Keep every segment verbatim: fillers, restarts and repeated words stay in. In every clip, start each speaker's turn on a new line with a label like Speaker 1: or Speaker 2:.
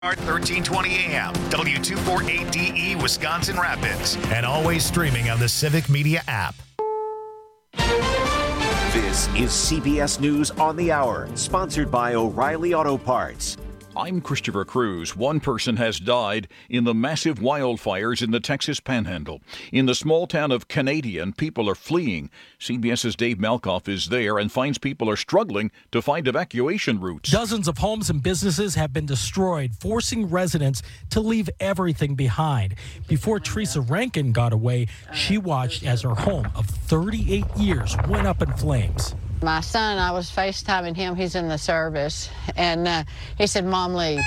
Speaker 1: thirteen twenty A M, W two forty-eight D E, Wisconsin Rapids, and always streaming on the Civic Media app.
Speaker 2: This is C B S News on the Hour, sponsored by O'Reilly Auto Parts.
Speaker 3: I'm Christopher Cruz. One person has died in the massive wildfires in the Texas Panhandle. In the small town of Canadian, people are fleeing. CBS's Dave Malkoff is there and finds people are struggling to find evacuation routes.
Speaker 4: Dozens of homes and businesses have been destroyed, forcing residents to leave everything behind. Before Teresa Rankin got away, she watched as her home of thirty-eight years went up in flames.
Speaker 5: My son, I was FaceTiming him. He's in the service. And uh, he said, Mom, leave.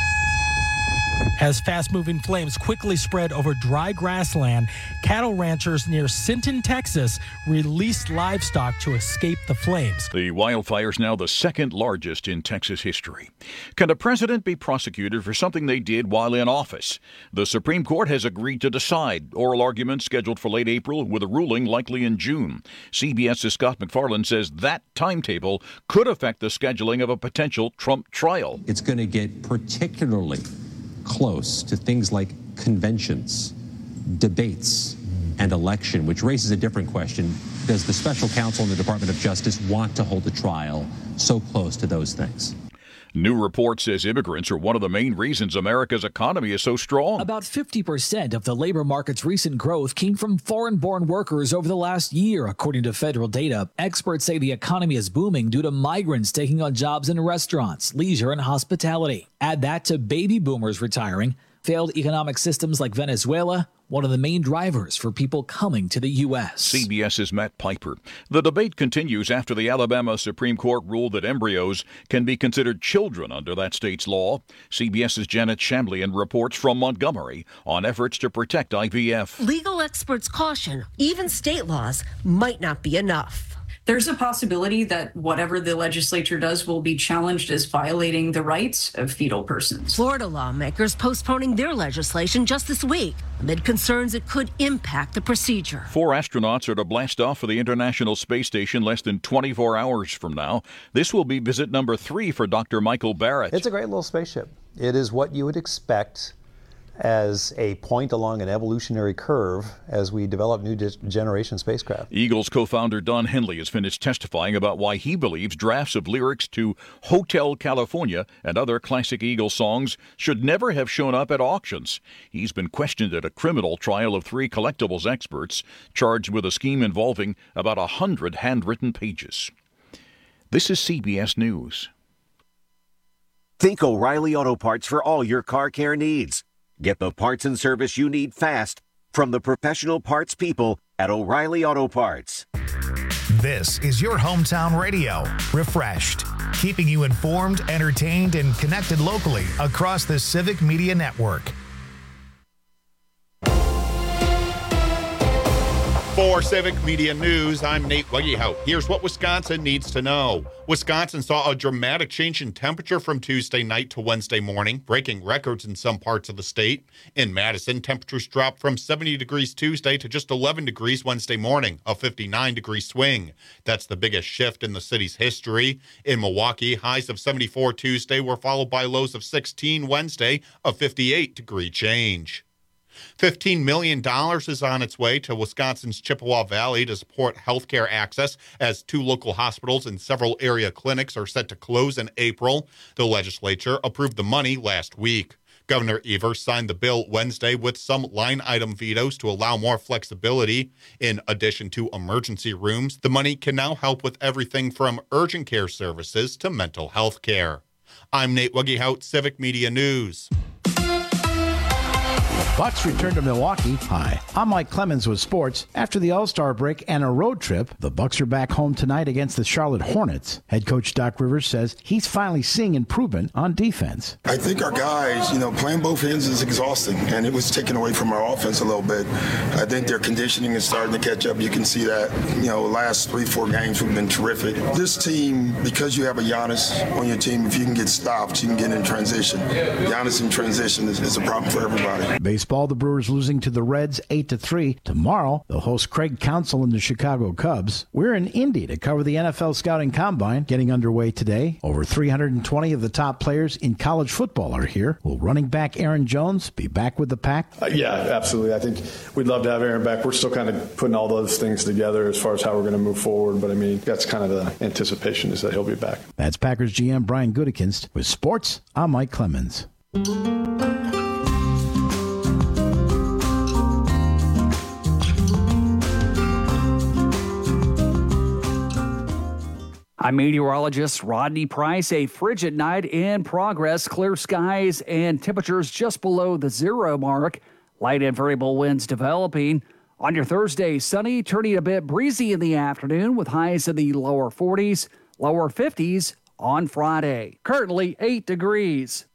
Speaker 4: As fast-moving flames quickly spread over dry grassland, cattle ranchers near Sinton, Texas, released livestock to escape the flames.
Speaker 3: The wildfire's now the second largest in Texas history. Can a president be prosecuted for something they did while in office? The Supreme Court has agreed to decide. Oral argument scheduled for late April with a ruling likely in June. CBS's Scott McFarland says that timetable could affect the scheduling of a potential Trump trial.
Speaker 6: It's going to get particularly close to things like conventions, debates, and election, which raises a different question. Does the special counsel in the Department of Justice want to hold a trial so close to those things?
Speaker 3: New report says immigrants are one of the main reasons America's economy is so strong.
Speaker 7: About fifty percent of the labor market's recent growth came from foreign-born workers over the last year, according to federal data. Experts say the economy is booming due to migrants taking on jobs in restaurants, leisure, and hospitality. Add that to baby boomers retiring, failed economic systems like Venezuela, one of the main drivers for people coming to the U S.
Speaker 3: CBS's Matt Piper. The debate continues after the Alabama Supreme Court ruled that embryos can be considered children under that state's law. CBS's Janet Shamlian reports from Montgomery on efforts to protect I V F.
Speaker 8: Legal experts caution even state laws might not be enough.
Speaker 9: There's a possibility that whatever the legislature does will be challenged as violating the rights of fetal persons.
Speaker 8: Florida lawmakers postponing their legislation just this week amid concerns it could impact the procedure.
Speaker 3: Four astronauts are to blast off for the International Space Station less than twenty-four hours from now. This will be visit number three for Doctor Michael Barrett.
Speaker 10: It's a great little spaceship. It is what you would expect as a point along an evolutionary curve as we develop new generation spacecraft.
Speaker 3: Eagles co-founder Don Henley has finished testifying about why he believes drafts of lyrics to Hotel California and other classic Eagles songs should never have shown up at auctions. He's been questioned at a criminal trial of three collectibles experts charged with a scheme involving about a hundred handwritten pages. This is C B S News.
Speaker 2: Think O'Reilly Auto Parts for all your car care needs. Get the parts and service you need fast from the professional parts people at O'Reilly Auto Parts.
Speaker 1: This is your hometown radio, refreshed, keeping you informed, entertained, and connected locally across the Civic Media Network.
Speaker 11: For Civic Media News, I'm Nate Wuggyhout. Here's what Wisconsin needs to know. Wisconsin saw a dramatic change in temperature from Tuesday night to Wednesday morning, breaking records in some parts of the state. In Madison, temperatures dropped from seventy degrees Tuesday to just eleven degrees Wednesday morning, a fifty-nine degree swing. That's the biggest shift in the city's history. In Milwaukee, highs of seventy-four Tuesday were followed by lows of sixteen Wednesday, a fifty-eight degree change. fifteen million dollars is on its way to Wisconsin's Chippewa Valley to support healthcare access as two local hospitals and several area clinics are set to close in April. The legislature approved the money last week. Governor Evers signed the bill Wednesday with some line item vetoes to allow more flexibility. In addition to emergency rooms, the money can now help with everything from urgent care services to mental health care. I'm Nate Wuggyhout, Civic Media News.
Speaker 12: Bucks return to Milwaukee. Hi, I'm Mike Clemens with sports. After the All-Star break and a road trip, the Bucks are back home tonight against the Charlotte Hornets. Head coach Doc Rivers says he's finally seeing improvement on defense.
Speaker 13: I think our guys, you know, playing both ends is exhausting, and it was taken away from our offense a little bit. I think their conditioning is starting to catch up. You can see that, you know, last three, four games we've been terrific. This team, because you have a Giannis on your team, if you can get stopped, you can get in transition. Giannis in transition is, is a problem for everybody.
Speaker 12: Based Baseball, the Brewers losing to the Reds eight to three. Tomorrow, they'll host Craig Counsell and the Chicago Cubs. We're in Indy to cover the N F L Scouting Combine, getting underway today. Over three hundred twenty of the top players in college football are here. Will running back Aaron Jones be back with the Pack?
Speaker 14: Uh, yeah, absolutely. I think we'd love to have Aaron back. We're still kind of putting all those things together as far as how we're going to move forward. But, I mean, that's kind of the anticipation is that he'll be back.
Speaker 12: That's Packers G M Brian Gutekunst. With sports, I'm Mike Clemens.
Speaker 15: I'm meteorologist Rodney Price. A frigid night in progress. Clear skies and temperatures just below the zero mark. Light and variable winds developing. On your Thursday, sunny, turning a bit breezy in the afternoon with highs in the lower forties, lower fifties on Friday. Currently eight degrees.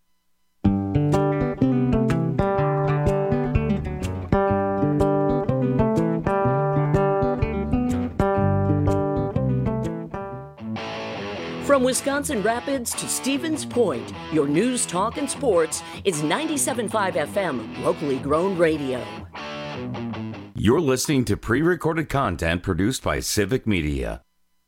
Speaker 16: From Wisconsin Rapids to Stevens Point, your news, talk, and sports is ninety-seven point five F M, locally grown radio.
Speaker 17: You're listening to pre-recorded content produced by Civic Media.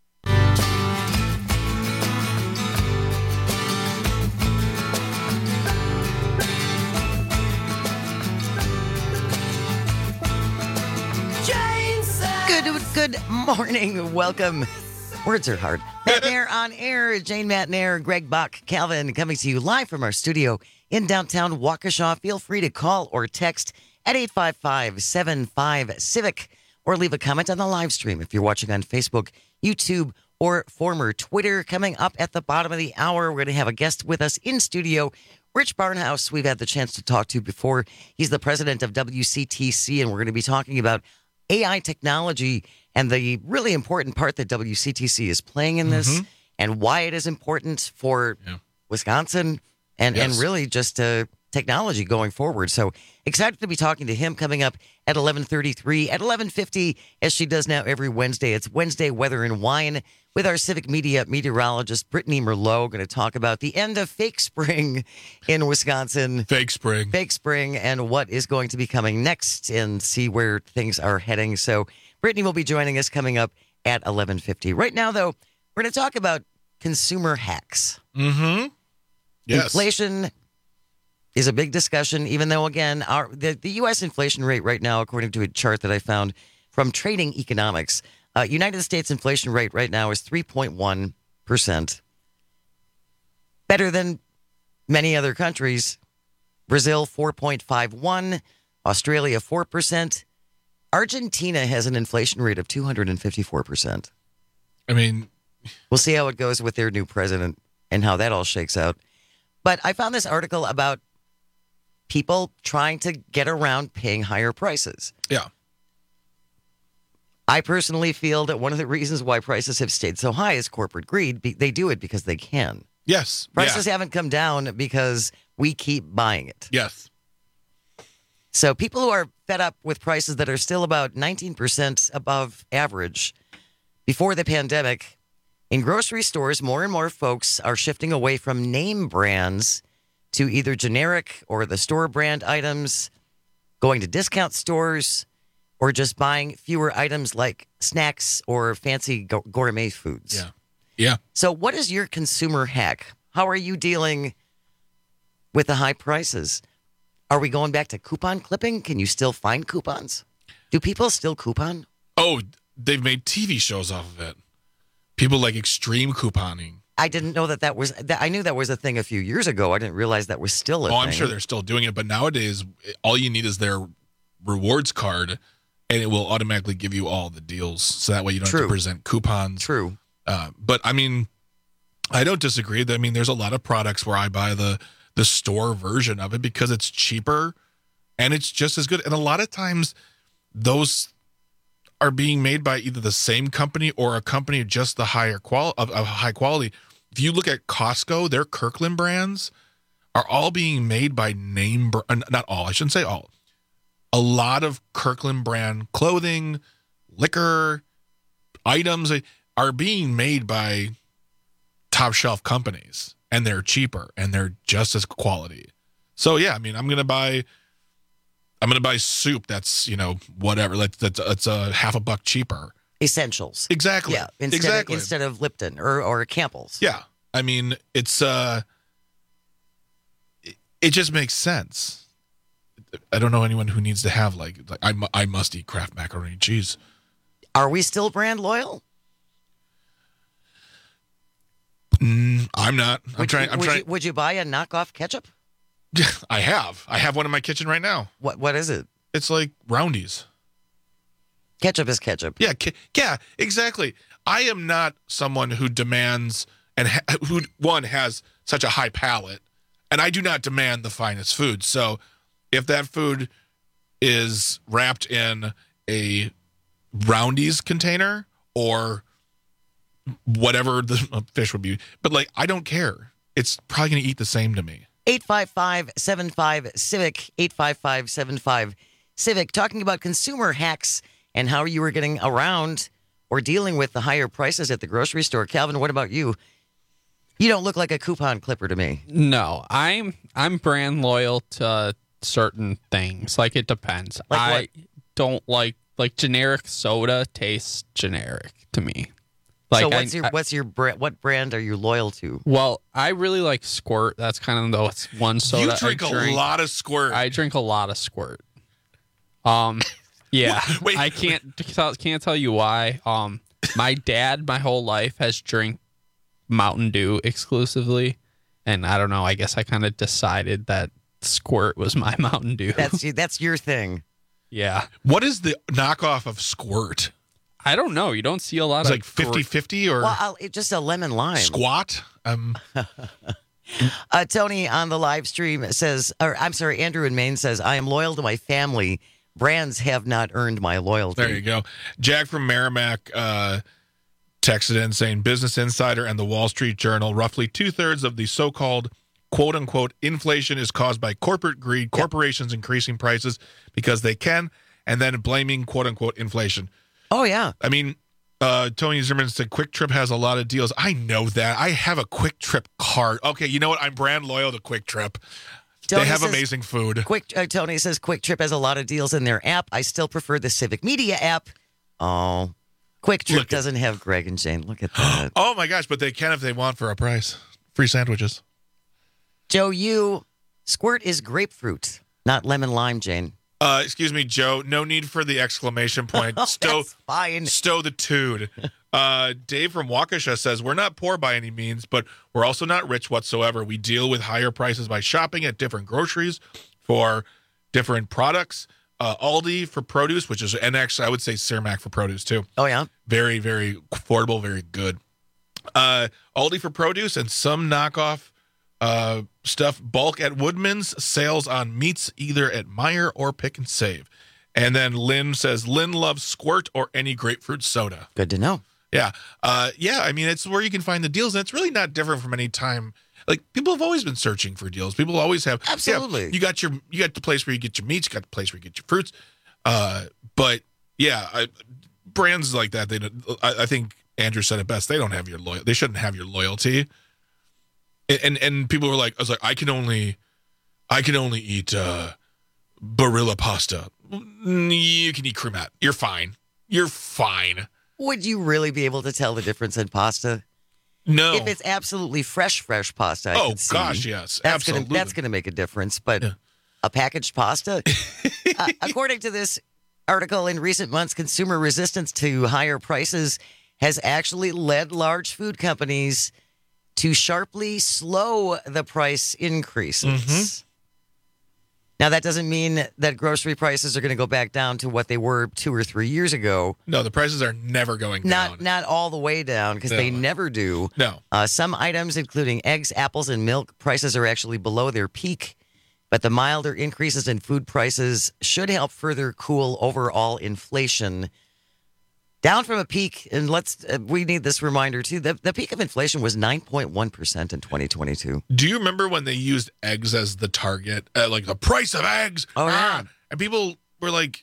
Speaker 18: Good, good morning. Welcome. Words are hard. Matt Nair on air. Jane Matt Nair, Greg Bach, Calvin coming to you live from our studio in downtown Waukesha. Feel free to call or text at eight five five, seven five, Civic or leave a comment on the live stream if you're watching on Facebook, YouTube, or former Twitter. Coming up at the bottom of the hour, we're going to have a guest with us in studio, Rich Barnhouse. We've had the chance to talk to before. He's the president of W C T C, and we're going to be talking about A I technology and the really important part that W C T C is playing in this mm-hmm. and why it is important for yeah. Wisconsin and, yes. and really just uh, technology going forward. So excited to be talking to him coming up at eleven thirty-three. At eleven fifty, as she does now every Wednesday, it's Wednesday Weather and Wine with our Civic Media meteorologist, Brittany Merlot, going to talk about the end of fake spring in Wisconsin.
Speaker 19: Fake spring.
Speaker 18: Fake spring and what is going to be coming next and see where things are heading. So Brittany will be joining us coming up at eleven fifty. Right now, though, we're going to talk about consumer hacks.
Speaker 19: Mm-hmm. Yes.
Speaker 18: Inflation is a big discussion, even though, again, our the, the U S inflation rate right now, according to a chart that I found from Trading Economics, uh, United States inflation rate right now is three point one percent. Better than many other countries. Brazil, four point five one. Australia, four percent. Argentina has an inflation rate of two hundred fifty-four percent.
Speaker 19: I mean,
Speaker 18: we'll see how it goes with their new president and how that all shakes out. But I found this article about people trying to get around paying higher prices.
Speaker 19: Yeah.
Speaker 18: I personally feel that one of the reasons why prices have stayed so high is corporate greed. They do it because they can.
Speaker 19: Yes.
Speaker 18: Prices
Speaker 19: yeah.
Speaker 18: haven't come down because we keep buying it.
Speaker 19: Yes.
Speaker 18: So people who are fed up with prices that are still about nineteen percent above average before the pandemic, in grocery stores, more and more folks are shifting away from name brands to either generic or the store brand items, going to discount stores, or just buying fewer items like snacks or fancy gourmet foods.
Speaker 19: Yeah. Yeah.
Speaker 18: So what is your consumer hack? How are you dealing with the high prices? Are we going back to coupon clipping? Can you still find coupons? Do people still coupon?
Speaker 19: Oh, they've made T V shows off of it. People like extreme couponing.
Speaker 18: I didn't know that that was, that, I knew that was a thing a few years ago. I didn't realize that was still a
Speaker 19: oh,
Speaker 18: thing.
Speaker 19: Oh, I'm sure they're still doing it. But nowadays, all you need is their rewards card, and it will automatically give you all the deals. So that way you don't
Speaker 18: True.
Speaker 19: have to present coupons.
Speaker 18: True.
Speaker 19: Uh, but, I mean, I don't disagree. I mean, there's a lot of products where I buy the the store version of it because it's cheaper and it's just as good. And a lot of times those are being made by either the same company or a company just the higher qual of, of high quality. If you look at Costco, their Kirkland brands are all being made by name, br- not all, I shouldn't say all. A lot of Kirkland brand clothing, liquor, items are being made by top shelf companies. And they're cheaper, and they're just as quality. So, yeah, I mean, I'm going to buy I'm going to buy soup that's, you know, whatever. That's, that's, that's a half a buck cheaper.
Speaker 18: Essentials.
Speaker 19: Exactly.
Speaker 18: Yeah, instead
Speaker 19: exactly.
Speaker 18: Of, instead of Lipton or, or Campbell's.
Speaker 19: Yeah. I mean, it's, uh, it, it just makes sense. I don't know anyone who needs to have, like, like I, mu- I must eat Kraft macaroni and cheese.
Speaker 18: Are we still brand loyal?
Speaker 19: Mm, I'm not. I'm
Speaker 18: would
Speaker 19: trying.
Speaker 18: You,
Speaker 19: I'm
Speaker 18: would,
Speaker 19: trying.
Speaker 18: you, would you buy a knockoff ketchup?
Speaker 19: I have. I have one in my kitchen right now.
Speaker 18: What What is it?
Speaker 19: It's like Roundy's.
Speaker 18: Ketchup is ketchup.
Speaker 19: Yeah, ke- yeah, exactly. I am not someone who demands and ha- who one has such a high palate, and I do not demand the finest food. So, if that food is wrapped in a Roundy's container or whatever the fish would be, but like I don't care. It's probably going to eat the same to me.
Speaker 18: eight five five, seven five, civic, eight five five, seven five, civic, talking about consumer hacks and how you were getting around or dealing with the higher prices at the grocery store. Calvin, what about you? You don't look like a coupon clipper to me.
Speaker 20: No, I'm I'm brand loyal to certain things. Like it depends.
Speaker 18: Like
Speaker 20: I
Speaker 18: what?
Speaker 20: don't like like generic soda tastes generic to me. Like
Speaker 18: so what's
Speaker 20: I,
Speaker 18: your
Speaker 20: I,
Speaker 18: what's your brand? What brand are you loyal to?
Speaker 20: Well, I really like Squirt. That's kind of the it's one soda.
Speaker 19: You drink,
Speaker 20: I drink
Speaker 19: a lot of Squirt.
Speaker 20: I drink a lot of Squirt. Um, yeah.
Speaker 19: Wait,
Speaker 20: I can't can't tell you why. Um, my dad, my whole life has drank Mountain Dew exclusively, and I don't know. I guess I kind of decided that Squirt was my Mountain Dew.
Speaker 18: That's that's your thing.
Speaker 20: Yeah.
Speaker 19: What is the knockoff of Squirt?
Speaker 20: I don't know. You don't see a lot
Speaker 19: it's
Speaker 20: of
Speaker 19: like fifty-fifty or
Speaker 18: well, I'll, it, just a lemon lime
Speaker 19: squat. Um,
Speaker 18: uh, Tony on the live stream says, or I'm sorry, Andrew in Maine says, I am loyal to my family. Brands have not earned my loyalty.
Speaker 19: There you go. Jack from Merrimack uh, texted in saying, Business Insider and the Wall Street Journal, roughly two thirds of the so-called quote unquote inflation is caused by corporate greed, corporations increasing prices because they can, and then blaming quote unquote inflation.
Speaker 18: Oh, yeah.
Speaker 19: I mean, uh, Tony Zimmerman said Quick Trip has a lot of deals. I know that. I have a Quick Trip card. Okay, you know what? I'm brand loyal to Quick Trip. Tony they have says, amazing food.
Speaker 18: Quick uh, Tony says Quick Trip has a lot of deals in their app. I still prefer the Civic Media app. Oh, Quick Trip Look doesn't at, have Greg and Jane. Look at that.
Speaker 19: Oh, my gosh, but they can if they want for a price. Free sandwiches.
Speaker 18: Joe, you, Squirt is grapefruit, not lemon lime, Jane.
Speaker 19: Uh, excuse me, Joe. No need for the exclamation point. Stow,
Speaker 18: fine.
Speaker 19: Stow the tude. Uh, Dave from Waukesha says, we're not poor by any means, but we're also not rich whatsoever. We deal with higher prices by shopping at different groceries for different products. Uh, Aldi for produce, which is, and actually I would say Cermak for produce too.
Speaker 18: Oh, yeah?
Speaker 19: Very, very affordable, very good. Uh, Aldi for produce and some knockoff Uh, stuff bulk at Woodman's, sales on meats either at Meijer or Pick and Save. And then Lynn says Lynn loves Squirt or any grapefruit soda.
Speaker 18: Good to know.
Speaker 19: Yeah. Uh, yeah, I mean, it's where you can find the deals, and it's really not different from any time. Like, people have always been searching for deals. People always have.
Speaker 18: Absolutely.
Speaker 19: Yeah, you got your, you got the place where you get your meats, you got the place where you get your fruits. Uh, but, yeah, I, brands like that, they don't, I, I think Andrew said it best. They don't have your loyalty. They shouldn't have your loyalty. And and people were like, I was like, I can only, I can only eat uh, Barilla pasta. You can eat cremate. You're fine. You're fine.
Speaker 18: Would you really be able to tell the difference in pasta?
Speaker 19: No.
Speaker 18: If it's absolutely fresh, fresh pasta, I
Speaker 19: oh
Speaker 18: can see,
Speaker 19: gosh, yes,
Speaker 18: that's
Speaker 19: absolutely.
Speaker 18: Gonna, that's going to make a difference. But yeah. a packaged pasta, uh, according to this article, in recent months, consumer resistance to higher prices has actually led large food companies to sharply slow the price increases. Mm-hmm. Now, that doesn't mean that grocery prices are going to go back down to what they were two or three years ago.
Speaker 19: No, the prices are never going
Speaker 18: not,
Speaker 19: down.
Speaker 18: Not all the way down, because no. they never do.
Speaker 19: No.
Speaker 18: Uh, some items, including eggs, apples, and milk, prices are actually below their peak. But the milder increases in food prices should help further cool overall inflation. Down from a peak, and let's uh, we need this reminder too. The, the peak of inflation was nine point one percent in twenty twenty-two.
Speaker 19: Do you remember when they used eggs as the target? Uh, like the price of eggs.
Speaker 18: Oh,
Speaker 19: ah!
Speaker 18: yeah.
Speaker 19: And people were like,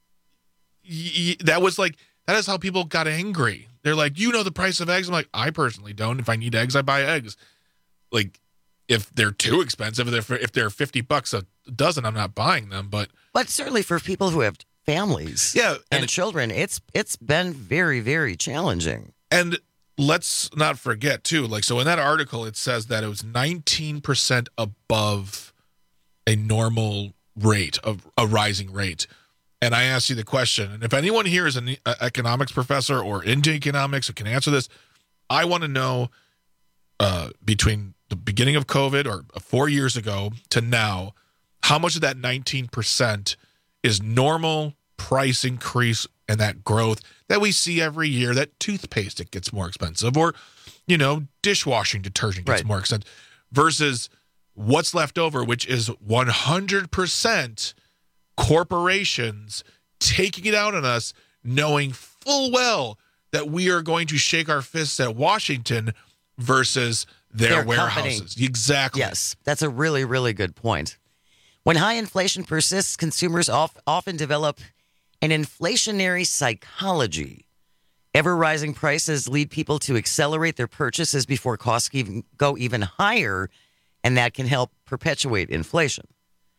Speaker 19: y- y- that was like, that is how people got angry. They're like, you know the price of eggs? I'm like, I personally don't. If I need eggs, I buy eggs. Like, if they're too expensive, if they're, if they're fifty bucks a dozen, I'm not buying them. But
Speaker 18: but certainly for people who have families,
Speaker 19: yeah,
Speaker 18: and,
Speaker 19: and
Speaker 18: children, it's it's been very, very challenging.
Speaker 19: And let's not forget too, like so in that article, it says that it was nineteen percent above a normal rate of a rising rate. And I asked you the question, and if anyone here is an economics professor or into economics who can answer this, I want to know uh, between the beginning of COVID or four years ago to now, how much of that nineteen percent is normal price increase and that growth that we see every year, that toothpaste, it gets more expensive, or, you know, dishwashing detergent gets
Speaker 18: Right.
Speaker 19: more expensive, versus what's left over, which is one hundred percent corporations taking it out on us, knowing full well that we are going to shake our fists at Washington versus their,
Speaker 18: Their
Speaker 19: warehouses.
Speaker 18: company.
Speaker 19: Exactly.
Speaker 18: Yes, that's a really, really good point. When high inflation persists, consumers of, often develop an inflationary psychology. Ever-rising prices lead people to accelerate their purchases before costs even go even higher, and that can help perpetuate inflation.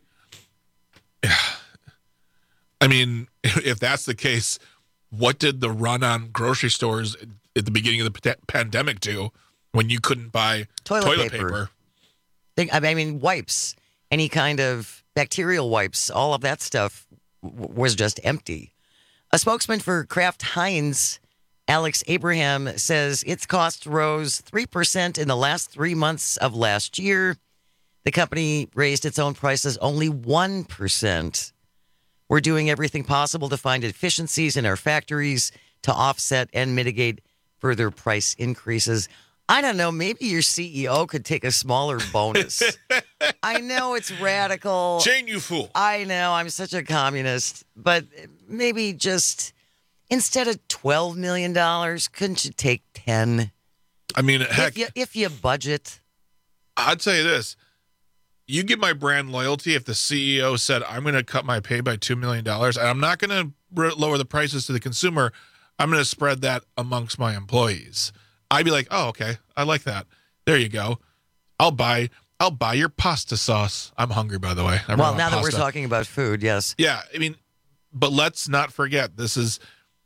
Speaker 19: I mean, if that's the case, what did the run on grocery stores at the beginning of the p- pandemic do when you couldn't buy
Speaker 18: Toilet,
Speaker 19: toilet,
Speaker 18: paper.
Speaker 19: paper?
Speaker 18: Think, I mean, wipes, any kind of bacterial wipes, all of that stuff w- was just empty. A spokesman for Kraft Heinz, Alex Abraham, says its cost rose three percent in the last three months of last year. The company raised its own prices only one percent. We're doing everything possible to find efficiencies in our factories to offset and mitigate further price increases. I don't know, maybe your C E O could take a smaller bonus. I know it's radical.
Speaker 19: Jane, you fool.
Speaker 18: I know, I'm such a communist. But maybe just, instead of twelve million dollars, couldn't you take ten?
Speaker 19: I mean, heck,
Speaker 18: If you, if you budget.
Speaker 19: I'd say this. You get my brand loyalty if the C E O said, I'm going to cut my pay by two million dollars, and I'm not going to lower the prices to the consumer. I'm going to spread that amongst my employees. I'd be like, oh, okay, I like that. There you go. I'll buy I'll buy your pasta sauce. I'm hungry, by the way. I
Speaker 18: Well,
Speaker 19: really
Speaker 18: now
Speaker 19: want
Speaker 18: that we're
Speaker 19: pasta.
Speaker 18: talking about food, yes.
Speaker 19: Yeah, I mean, but let's not forget, this is,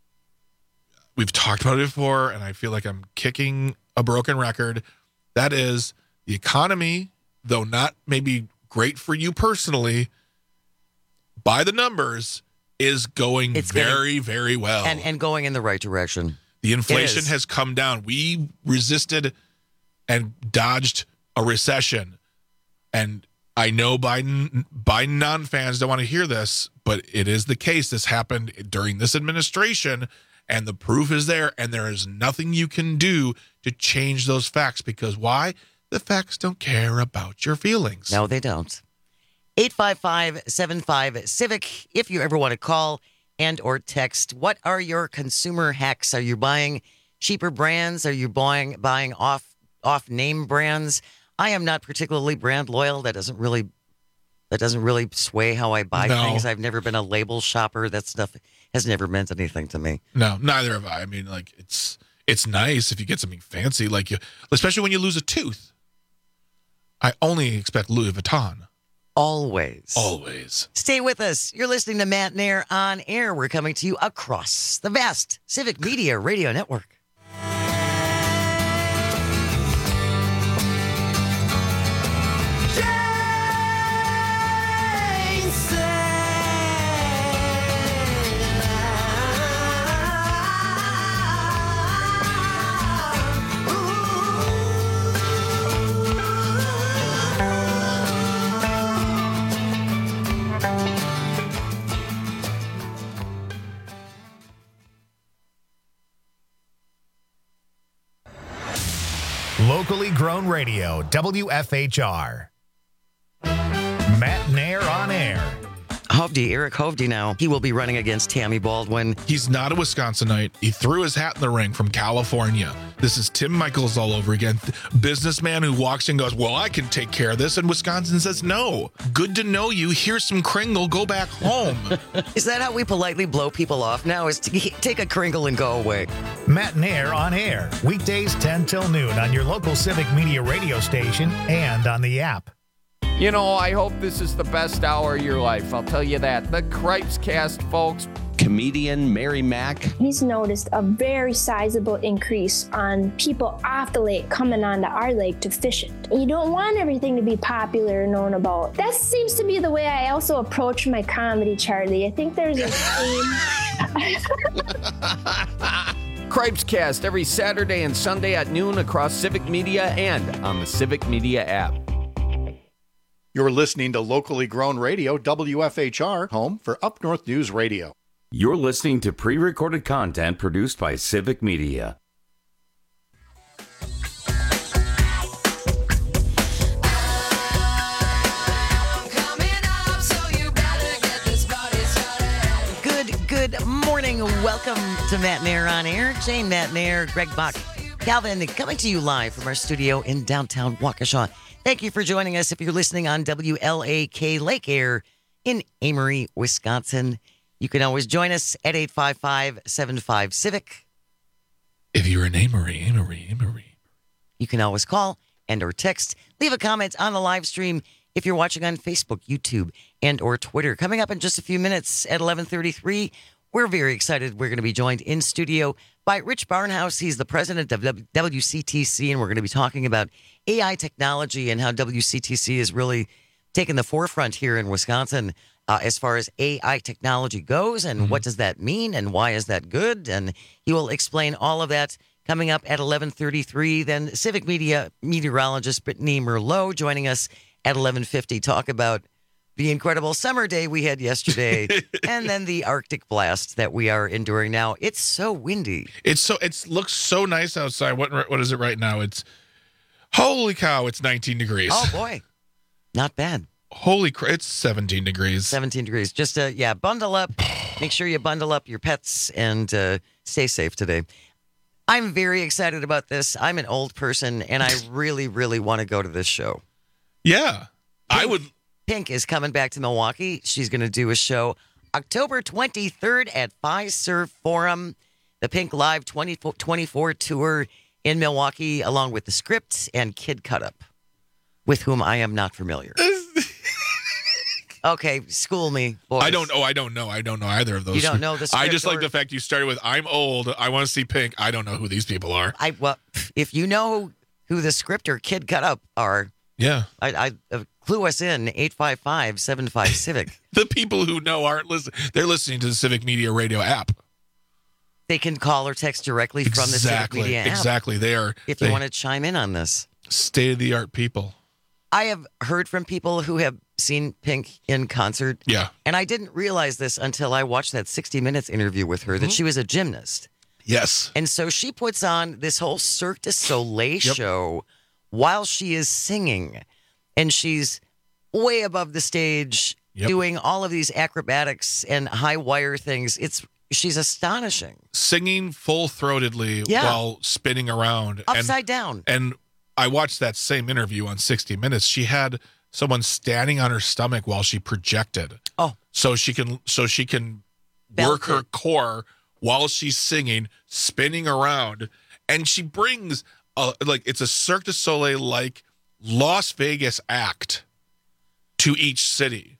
Speaker 19: we've talked about it before, and I feel like I'm kicking a broken record. That is, the economy, though not maybe great for you personally, by the numbers, is going
Speaker 18: It's
Speaker 19: very, very well.
Speaker 18: And, and going in the right direction.
Speaker 19: The inflation
Speaker 18: is.
Speaker 19: has come down. We resisted and dodged a recession. And I know Biden Biden non-fans don't want to hear this, but it is the case. This happened during this administration, and the proof is there, and there is nothing you can do to change those facts, because why? The facts don't care about your feelings.
Speaker 18: No, they don't. eight five five, seven five, CIVIC, if you ever want to call and or text. What are your consumer hacks? Are you buying cheaper brands? Are you buying buying off off name brands? I am not particularly brand loyal. That doesn't really that doesn't really sway how I buy
Speaker 19: No.
Speaker 18: things. I've never been a label shopper. That stuff has never meant anything to me.
Speaker 19: No, neither have I. I mean, like, it's it's nice if you get something fancy, like you, especially when you lose a tooth. I only expect Louis Vuitton.
Speaker 18: Always.
Speaker 19: Always.
Speaker 18: Stay with us. You're listening to Matt Nair on Air. We're coming to you across the vast Civic Media Radio Network.
Speaker 1: Locally grown radio, W F H R. Matt Nair on air.
Speaker 18: Hovde, Eric Hovde now. He will be running against Tammy Baldwin.
Speaker 19: He's not a Wisconsinite. He threw his hat in the ring from California. This is Tim Michaels all over again. Businessman who walks in and goes, well, I can take care of this. And Wisconsin says, no. Good to know you. Here's some Kringle. Go back home.
Speaker 18: Is that how we politely blow people off now? Is to take a Kringle and go away?
Speaker 1: Matt Nair on air. Weekdays ten till noon on your local Civic Media radio station and on the app.
Speaker 21: You know, I hope this is the best hour of your life. I'll tell you that. The Cripes Cast, folks.
Speaker 22: Comedian Mary Mack.
Speaker 23: He's noticed a very sizable increase on people off the lake coming onto our lake to fish it. You don't want everything to be popular and known about. That seems to be the way I also approach my comedy, Charlie. I think there's a theme.
Speaker 21: Cripes Cast every Saturday and Sunday at noon across Civic Media and on the Civic Media app.
Speaker 24: You're listening to locally grown radio, W F H R, home for Up North News Radio.
Speaker 17: You're listening to pre-recorded content produced by Civic Media.
Speaker 18: Good, good morning. Welcome to Matt Nair on Air. Jane Matt Nair, Greg Bach, Calvin, coming to you live from our studio in downtown Waukesha. Thank you for joining us if you're listening on W L A K Lake Air in Amory, Wisconsin. You can always join us at eight five five, seven five, Civic.
Speaker 19: If you're in Amory, Amory, Amory.
Speaker 18: You can always call and or text. Leave a comment on the live stream if you're watching on Facebook, YouTube, and or Twitter. Coming up in just a few minutes at eleven thirty-three, we're very excited. We're going to be joined in studio by Rich Barnhouse. He's the president of W C T C, and we're going to be talking about A I technology and how W C T C is really taking the forefront here in Wisconsin uh, as far as A I technology goes, and mm-hmm. what does that mean, and why is that good? And he will explain all of that coming up at eleven thirty-three. Then Civic Media meteorologist Brittany Merlot joining us at eleven fifty, talk about the incredible summer day we had yesterday, and then the Arctic blast that we are enduring now. It's so windy.
Speaker 19: It's so it looks so nice outside. What what is it right now? It's holy cow! It's nineteen degrees.
Speaker 18: Oh boy, not bad.
Speaker 19: Holy crap! It's seventeen degrees.
Speaker 18: seventeen degrees. Just uh, yeah, bundle up. Make sure you bundle up your pets and uh, stay safe today. I'm very excited about this. I'm an old person, and I really, really want to go to this show.
Speaker 19: Yeah,
Speaker 18: Pink,
Speaker 19: I would.
Speaker 18: Pink is coming back to Milwaukee. She's going to do a show October twenty-third at Fiserv Forum, the Pink Live twenty twenty-four tour in Milwaukee, along with The Script and Kid Cut Up, with whom I am not familiar. Okay, school me, boys.
Speaker 19: I don't know. I don't know. I don't know either of those.
Speaker 18: You don't know the Script.
Speaker 19: I just
Speaker 18: or...
Speaker 19: like the fact you started with, I'm old. I want to see Pink. I don't know who these people are.
Speaker 18: I Well, if you know who The Script or Kid Cut Up are,
Speaker 19: yeah,
Speaker 18: I, I uh, clue us in, eight five five, seven five, Civic.
Speaker 19: The people who know aren't listening. They're listening to the Civic Media Radio app.
Speaker 18: They can call or text directly
Speaker 19: exactly,
Speaker 18: from the Civic Media app.
Speaker 19: Exactly. They are.
Speaker 18: If
Speaker 19: they,
Speaker 18: you want to chime in on this.
Speaker 19: State-of-the-art people.
Speaker 18: I have heard from people who have seen Pink in concert.
Speaker 19: Yeah.
Speaker 18: And I didn't realize this until I watched that sixty minutes interview with her, that mm-hmm. she was a gymnast.
Speaker 19: Yes.
Speaker 18: And so she puts on this whole Cirque du Soleil
Speaker 19: yep.
Speaker 18: show while she is singing. And she's way above the stage yep. doing all of these acrobatics and high wire things. It's She's astonishing.
Speaker 19: Singing full-throatedly
Speaker 18: yeah.
Speaker 19: while spinning around.
Speaker 18: Upside
Speaker 19: and,
Speaker 18: down.
Speaker 19: And I watched that same interview on sixty minutes. She had someone standing on her stomach while she projected.
Speaker 18: Oh.
Speaker 19: So she can so she can Belt work her it. core while she's singing, spinning around. And she brings, a, like, it's a Cirque du Soleil-like Las Vegas act to each city.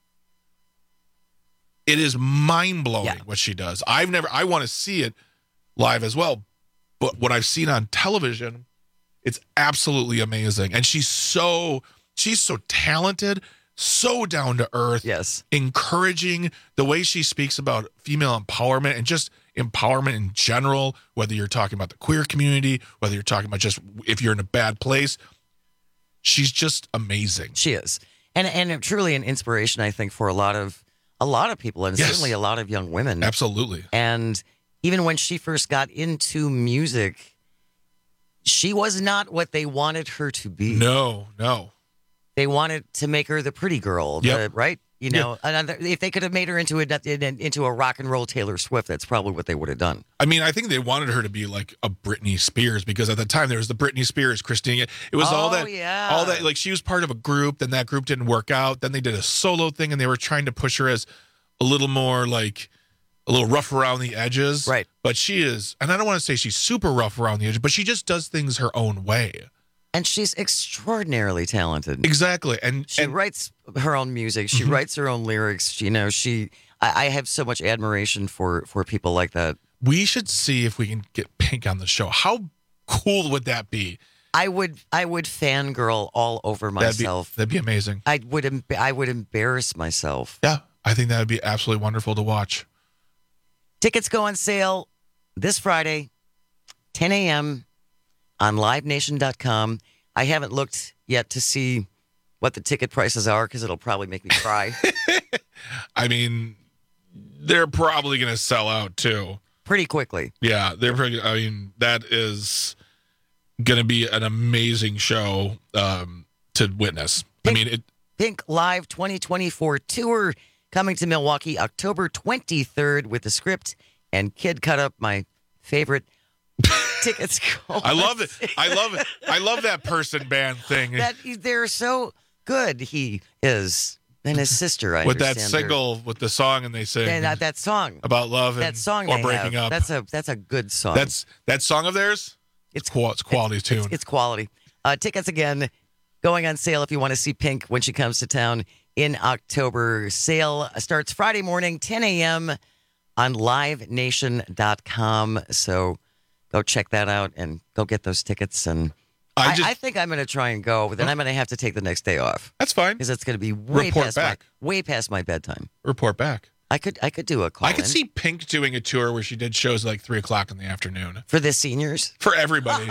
Speaker 19: It is mind-blowing yeah. what she does. I've never, I want to see it live as well. But what I've seen on television, it's absolutely amazing. And she's so, she's so talented, so down to earth.
Speaker 18: Yes.
Speaker 19: Encouraging the way she speaks about female empowerment and just empowerment in general, whether you're talking about the queer community, whether you're talking about just if you're in a bad place. She's just amazing.
Speaker 18: She is. And and truly an inspiration, I think, for a lot of a lot of people, and yes. certainly a lot of young women.
Speaker 19: Absolutely.
Speaker 18: And even when she first got into music, she was not what they wanted her to be.
Speaker 19: No, no.
Speaker 18: They wanted to make her the pretty girl,
Speaker 19: yep.
Speaker 18: the, right? You know, yeah. another, if they could have made her into a into a rock and roll Taylor Swift, that's probably what they would have done.
Speaker 19: I mean, I think they wanted her to be like a Britney Spears because at the time there was the Britney Spears, Christina. It was
Speaker 18: oh,
Speaker 19: all that,
Speaker 18: yeah.
Speaker 19: all that. Like she was part of a group, then that group didn't work out. Then they did a solo thing, and they were trying to push her as a little more like a little rough around the edges.
Speaker 18: Right.
Speaker 19: But she is, and I don't want to say she's super rough around the edges, but she just does things her own way.
Speaker 18: And she's extraordinarily talented.
Speaker 19: Exactly. And
Speaker 18: she
Speaker 19: and,
Speaker 18: writes her own music. She mm-hmm. writes her own lyrics. You know, she I, I have so much admiration for for people like that.
Speaker 19: We should see if we can get Pink on the show. How cool would that be?
Speaker 18: I would I would fangirl all over myself.
Speaker 19: That'd be, that'd be amazing.
Speaker 18: I would em- I would embarrass myself.
Speaker 19: Yeah, I think that would be absolutely wonderful to watch.
Speaker 18: Tickets go on sale this Friday, ten a.m. on live nation dot com. I haven't looked yet to see what the ticket prices are because it'll probably make me cry.
Speaker 19: I mean, they're probably going to sell out too.
Speaker 18: Pretty quickly.
Speaker 19: Yeah, they're pretty, I mean, that is going to be an amazing show um, to witness.
Speaker 18: Pink,
Speaker 19: I mean, it.
Speaker 18: Pink Live twenty twenty-four tour coming to Milwaukee October twenty-third with the Script and Kid Cut Up, my favorite. Tickets go.
Speaker 19: I love it. I love it. I love that person band thing.
Speaker 18: That they're so good. He is, and his sister. I
Speaker 19: with that
Speaker 18: understand
Speaker 19: single,
Speaker 18: her.
Speaker 19: with the song, and they sing
Speaker 18: yeah, that, that song
Speaker 19: about love and
Speaker 18: that song
Speaker 19: or breaking
Speaker 18: have.
Speaker 19: up.
Speaker 18: That's a that's a good song.
Speaker 19: That's that song of theirs. It's qual- it's quality
Speaker 18: it's,
Speaker 19: tune.
Speaker 18: It's, it's quality. Uh, tickets again going on sale if you want to see Pink when she comes to town in October. Sale starts Friday morning, ten a.m. on live nation dot com. So. Go check that out and go get those tickets. And I, just, I, I think I'm going to try and go, but then I'm going to have to take the next day off.
Speaker 19: That's fine
Speaker 18: because it's going to be way
Speaker 19: Report
Speaker 18: past
Speaker 19: back.
Speaker 18: my way past my bedtime.
Speaker 19: Report back.
Speaker 18: I could I could do a call.
Speaker 19: I could
Speaker 18: in.
Speaker 19: see Pink doing a tour where she did shows like three o'clock in the afternoon
Speaker 18: for the seniors,
Speaker 19: for everybody.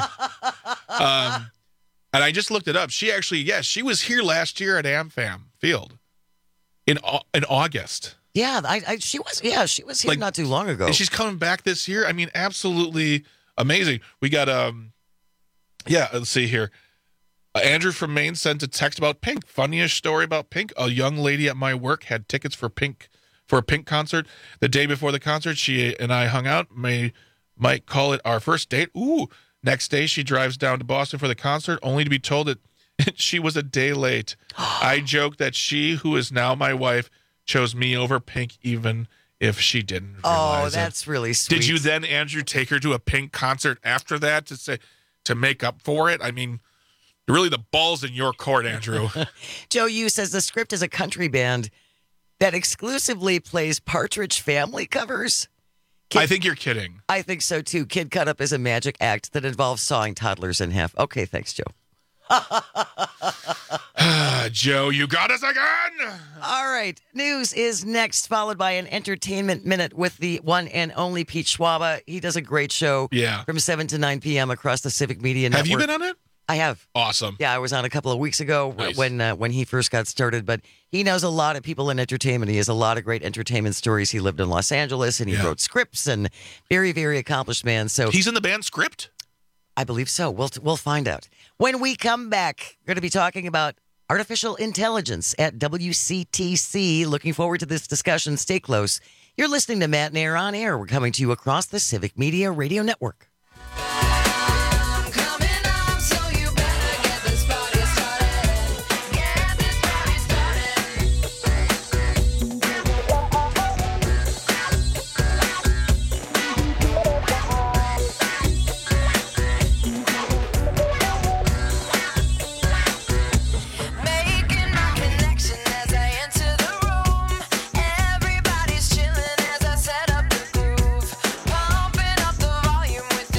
Speaker 19: um, and I just looked it up. She actually, yes, she was here last year at AmFam Field in in August.
Speaker 18: Yeah, I, I she was. Yeah, she was here like, not too long ago,
Speaker 19: and she's coming back this year. I mean, absolutely. Amazing. We got, um, yeah, let's see here. Uh, Andrew from Maine sent a text about Pink. Funniest story about Pink. A young lady at my work had tickets for Pink, for a Pink concert. The day before the concert, she and I hung out. May might call it our first date. Ooh. Next day, she drives down to Boston for the concert, only to be told that she was a day late. I joked that she, who is now my wife, chose me over Pink even if she didn't realize
Speaker 18: Oh, that's
Speaker 19: it.
Speaker 18: really sweet.
Speaker 19: Did you then, Andrew, take her to a Pink concert after that to say to make up for it? I mean, really the ball's in your court, Andrew.
Speaker 18: Joe Yu says the Script is a country band that exclusively plays Partridge Family covers. Kid,
Speaker 19: I think you're kidding.
Speaker 18: I think so, too. Kid Cut Up is a magic act that involves sawing toddlers in half. Okay, thanks, Joe.
Speaker 19: Joe, you got us again.
Speaker 18: All right. News is next, followed by an entertainment minute with the one and only Pete Schwaba. He does a great show
Speaker 19: yeah.
Speaker 18: from seven to nine p.m. across the Civic Media Network.
Speaker 19: Have you been on it?
Speaker 18: I have.
Speaker 19: Awesome.
Speaker 18: Yeah, I was on a couple of weeks ago
Speaker 19: nice.
Speaker 18: when uh, when he first got started. But he knows a lot of people in entertainment. He has a lot of great entertainment stories. He lived in Los Angeles, and he
Speaker 19: yeah.
Speaker 18: wrote scripts, and very, very accomplished man. So
Speaker 19: he's in the band Script?
Speaker 18: I believe so. We'll we'll find out. When we come back, we're going to be talking about artificial intelligence at W C T C. Looking forward to this discussion. Stay close. You're listening to Matt and Air on Air. We're coming to you across the Civic Media Radio Network.
Speaker 4: Everybody's chilling as I set up the groove, pumping up the volume with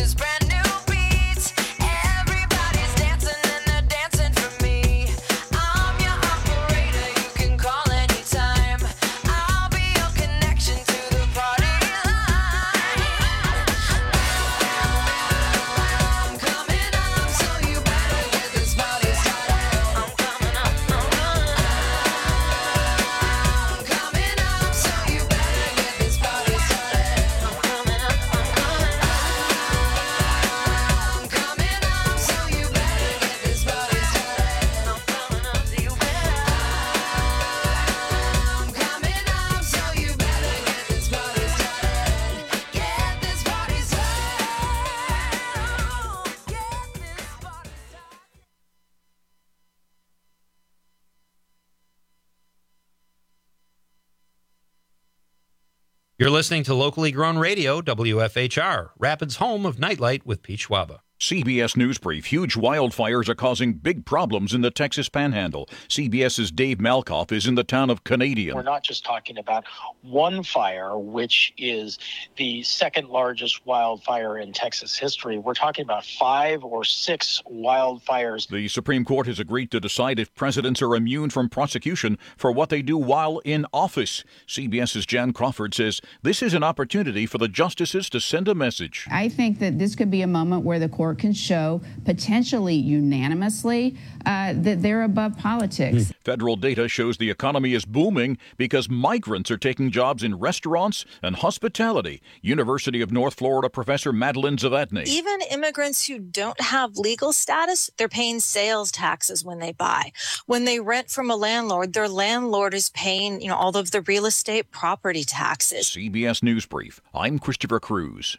Speaker 4: You're listening to locally grown radio, W F H R, Rapids' home of Nightlight with Pete Schwaba.
Speaker 3: C B S News Brief. Huge wildfires are causing big problems in the Texas Panhandle. CBS's Dave Malkoff is in the town of Canadian.
Speaker 5: We're not just talking about one fire, which is the second largest wildfire in Texas history. We're talking about five or six wildfires.
Speaker 3: The Supreme Court has agreed to decide if presidents are immune from prosecution for what they do while in office. CBS's Jan Crawford says this is an opportunity for the justices to send a message.
Speaker 6: I think that this could be a moment where the court can show potentially unanimously uh, that they're above politics.
Speaker 3: Federal data shows the economy is booming because migrants are taking jobs in restaurants and hospitality. University of North Florida professor Madeline Zavatny.
Speaker 7: Even immigrants who don't have legal status, they're paying sales taxes when they buy. When they rent from a landlord, their landlord is paying, you know, all of the real estate property taxes.
Speaker 3: C B S News Brief. I'm Christopher Cruz.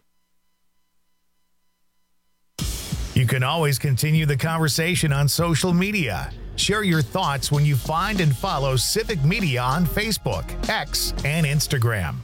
Speaker 1: You can always continue the conversation on social media. Share your thoughts when you find and follow Civic Media on Facebook, X, and Instagram.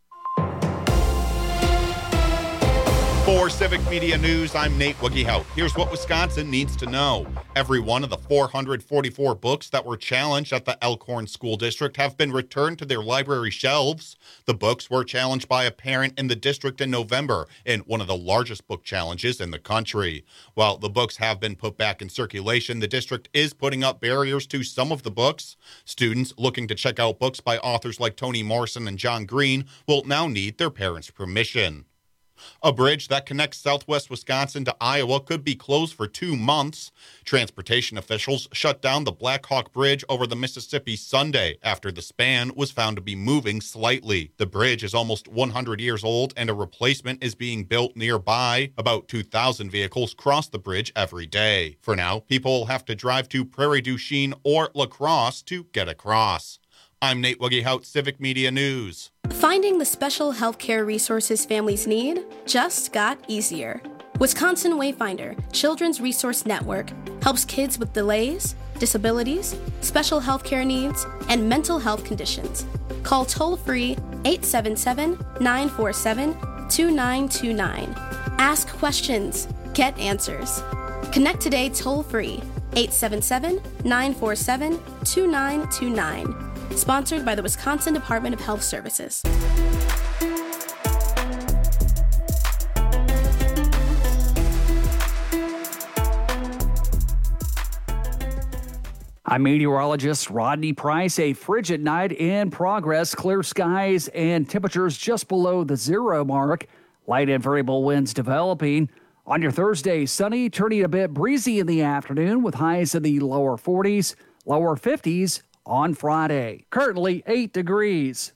Speaker 11: For Civic Media News, I'm Nate Woogie-Hout. Here's what Wisconsin needs to know. Every one of the four hundred forty-four books that were challenged at the Elkhorn School District have been returned to their library shelves. The books were challenged by a parent in the district in November in one of the largest book challenges in the country. While the books have been put back in circulation, the district is putting up barriers to some of the books. Students looking to check out books by authors like Toni Morrison and John Green will now need their parents' permission. A bridge that connects southwest Wisconsin to Iowa could be closed for two months. Transportation officials shut down the Black Hawk Bridge over the Mississippi Sunday after the span was found to be moving slightly. The bridge is almost one hundred years old and a replacement is being built nearby. About two thousand vehicles cross the bridge every day. For now, people will have to drive to Prairie du Chien or La Crosse to get across. I'm Nate Woogie-Hout, Civic Media News.
Speaker 25: Finding the special healthcare resources families need just got easier. Wisconsin Wayfinder Children's Resource Network helps kids with delays, disabilities, special healthcare needs, and mental health conditions. Call toll-free eight seven seven, nine four seven, two nine two nine. Ask questions, get answers. Connect today toll-free eight seven seven, nine four seven, two nine two nine. Sponsored by the Wisconsin Department of Health Services.
Speaker 15: I'm meteorologist Rodney Price. A frigid night in progress. Clear skies and temperatures just below the zero mark. Light and variable winds developing. On your Thursday, sunny, turning a bit breezy in the afternoon with highs in the lower forties, lower fifties on Friday. Currently eight degrees.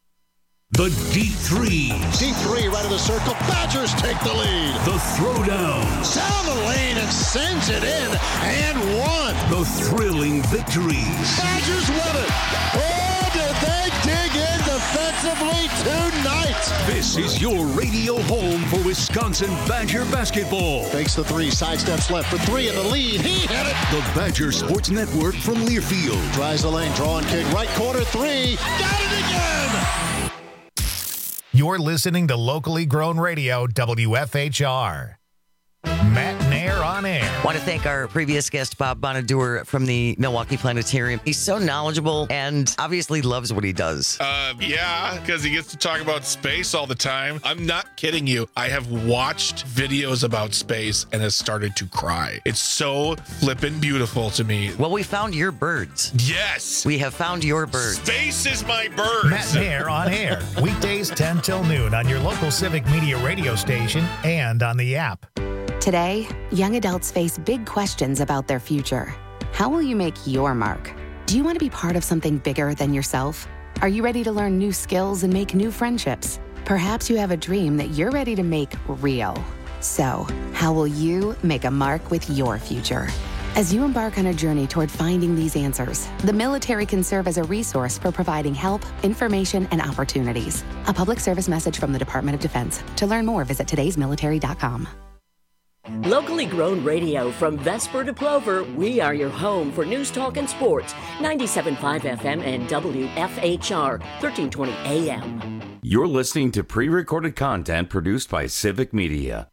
Speaker 26: The deep threes.
Speaker 27: Deep three right of the circle. Badgers take the lead.
Speaker 26: The throwdown.
Speaker 27: Down the lane and sends it in and one.
Speaker 26: The thrilling victories.
Speaker 27: Badgers win it. Oh, did they dig in defensively tonight?
Speaker 26: This is your radio home for Wisconsin Badger basketball.
Speaker 27: Fakes the three, sidesteps left for three in the lead. He hit it.
Speaker 26: The Badger Sports Network from Learfield.
Speaker 27: Tries the lane, draw and kick, right corner three. Got it again.
Speaker 1: You're listening to locally grown radio, W F H R. Matt Nair on air.
Speaker 18: Want to thank our previous guest, Bob Bonaduer from the Milwaukee Planetarium. He's so knowledgeable and obviously loves what he does.
Speaker 19: Uh, yeah, because he gets to talk about space all the time. I'm not kidding you. I have watched videos about space and has started to cry. It's so flippin' beautiful to me.
Speaker 18: Well, we found your birds.
Speaker 19: Yes.
Speaker 18: We have found your birds.
Speaker 19: Space is my birds.
Speaker 1: Matt Nair on air. Weekdays ten till noon on your local Civic Media radio station and on the app.
Speaker 28: Today, young adults face big questions about their future. How will you make your mark? Do you want to be part of something bigger than yourself? Are you ready to learn new skills and make new friendships? Perhaps you have a dream that you're ready to make real. So, how will you make a mark with your future? As you embark on a journey toward finding these answers, the military can serve as a resource for providing help, information, and opportunities. A public service message from the Department of Defense. To learn more, visit todays military dot com.
Speaker 16: Locally grown radio from Vesper to Plover, we are your home for news, talk, and sports. ninety-seven point five F M and W F H R, thirteen twenty A M.
Speaker 17: You're listening to pre-recorded content produced by Civic Media.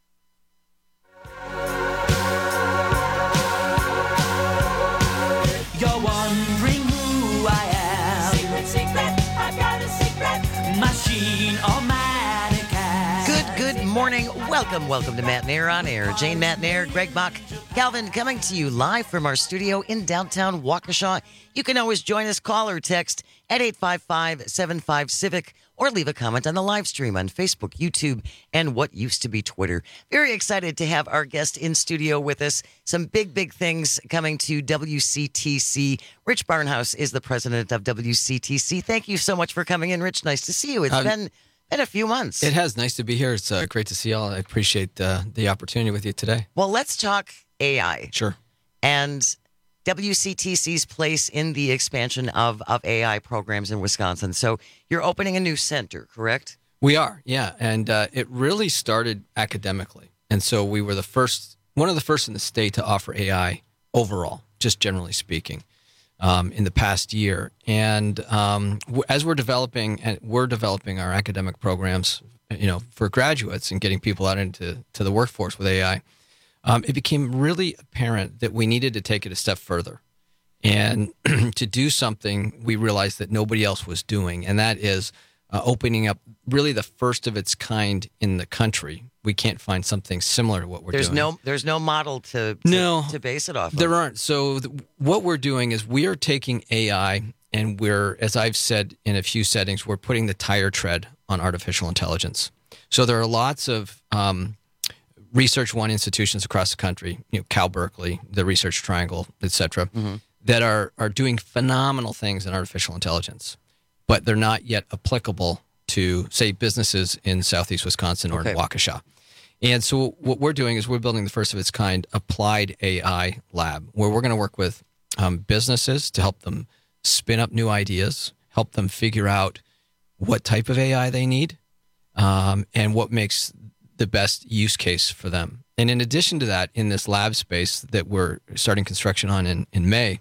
Speaker 2: You're wondering who I am. Secret, secret, I've got a secret. Machine or mannequin.
Speaker 18: Good, good morning. Welcome, welcome to Matt and Air on Air. Jane, Matt and Air, Greg Bach, Calvin, coming to you live from our studio in downtown Waukesha. You can always join us, call or text at eight five five, seven five, Civic, or leave a comment on the live stream on Facebook, YouTube, and what used to be Twitter. Very excited to have our guest in studio with us. Some big, big things coming to W C T C. Rich Barnhouse is the president of W C T C. Thank you so much for coming in, Rich. Nice to see you. It's
Speaker 8: Um,
Speaker 18: been, been a few months.
Speaker 8: It has. Nice to be here. It's uh, great to see y'all. I appreciate uh, the opportunity with you today.
Speaker 18: Well, let's talk A I.
Speaker 8: Sure.
Speaker 18: And W C T C's place in the expansion of, of A I programs in Wisconsin. So you're opening a new center, correct?
Speaker 8: We are, yeah. And uh, it really started academically. And so we were the first, one of the first in the state to offer A I overall, just generally speaking, um, in the past year. And um, w- as we're developing, and we're developing our academic programs, you know, for graduates and getting people out into to the workforce with A I, Um, it became really apparent that we needed to take it a step further and to do something we realized that nobody else was doing, and that is uh, opening up really the first of its kind in the country. We can't find something similar to what we're
Speaker 18: There's
Speaker 8: doing.
Speaker 18: no there's no model to, to,
Speaker 8: No.
Speaker 18: to base it off of.
Speaker 8: There aren't. So th- what we're doing is we are taking A I and we're, as I've said in a few settings, we're putting the tire tread on artificial intelligence. So there are lots of um, Research One institutions across the country, you know, Cal Berkeley, the Research Triangle, et cetera,
Speaker 18: Mm-hmm.
Speaker 8: that are are doing phenomenal things in artificial intelligence, but they're not yet applicable to, say, businesses in Southeast Wisconsin or
Speaker 18: Okay.
Speaker 8: in Waukesha. And so what we're doing is we're building the first of its kind applied A I lab, where we're going to work with um, businesses to help them spin up new ideas, help them figure out what type of A I they need, um, and what makes the best use case for them. And in addition to that, in this lab space that we're starting construction on in, in May,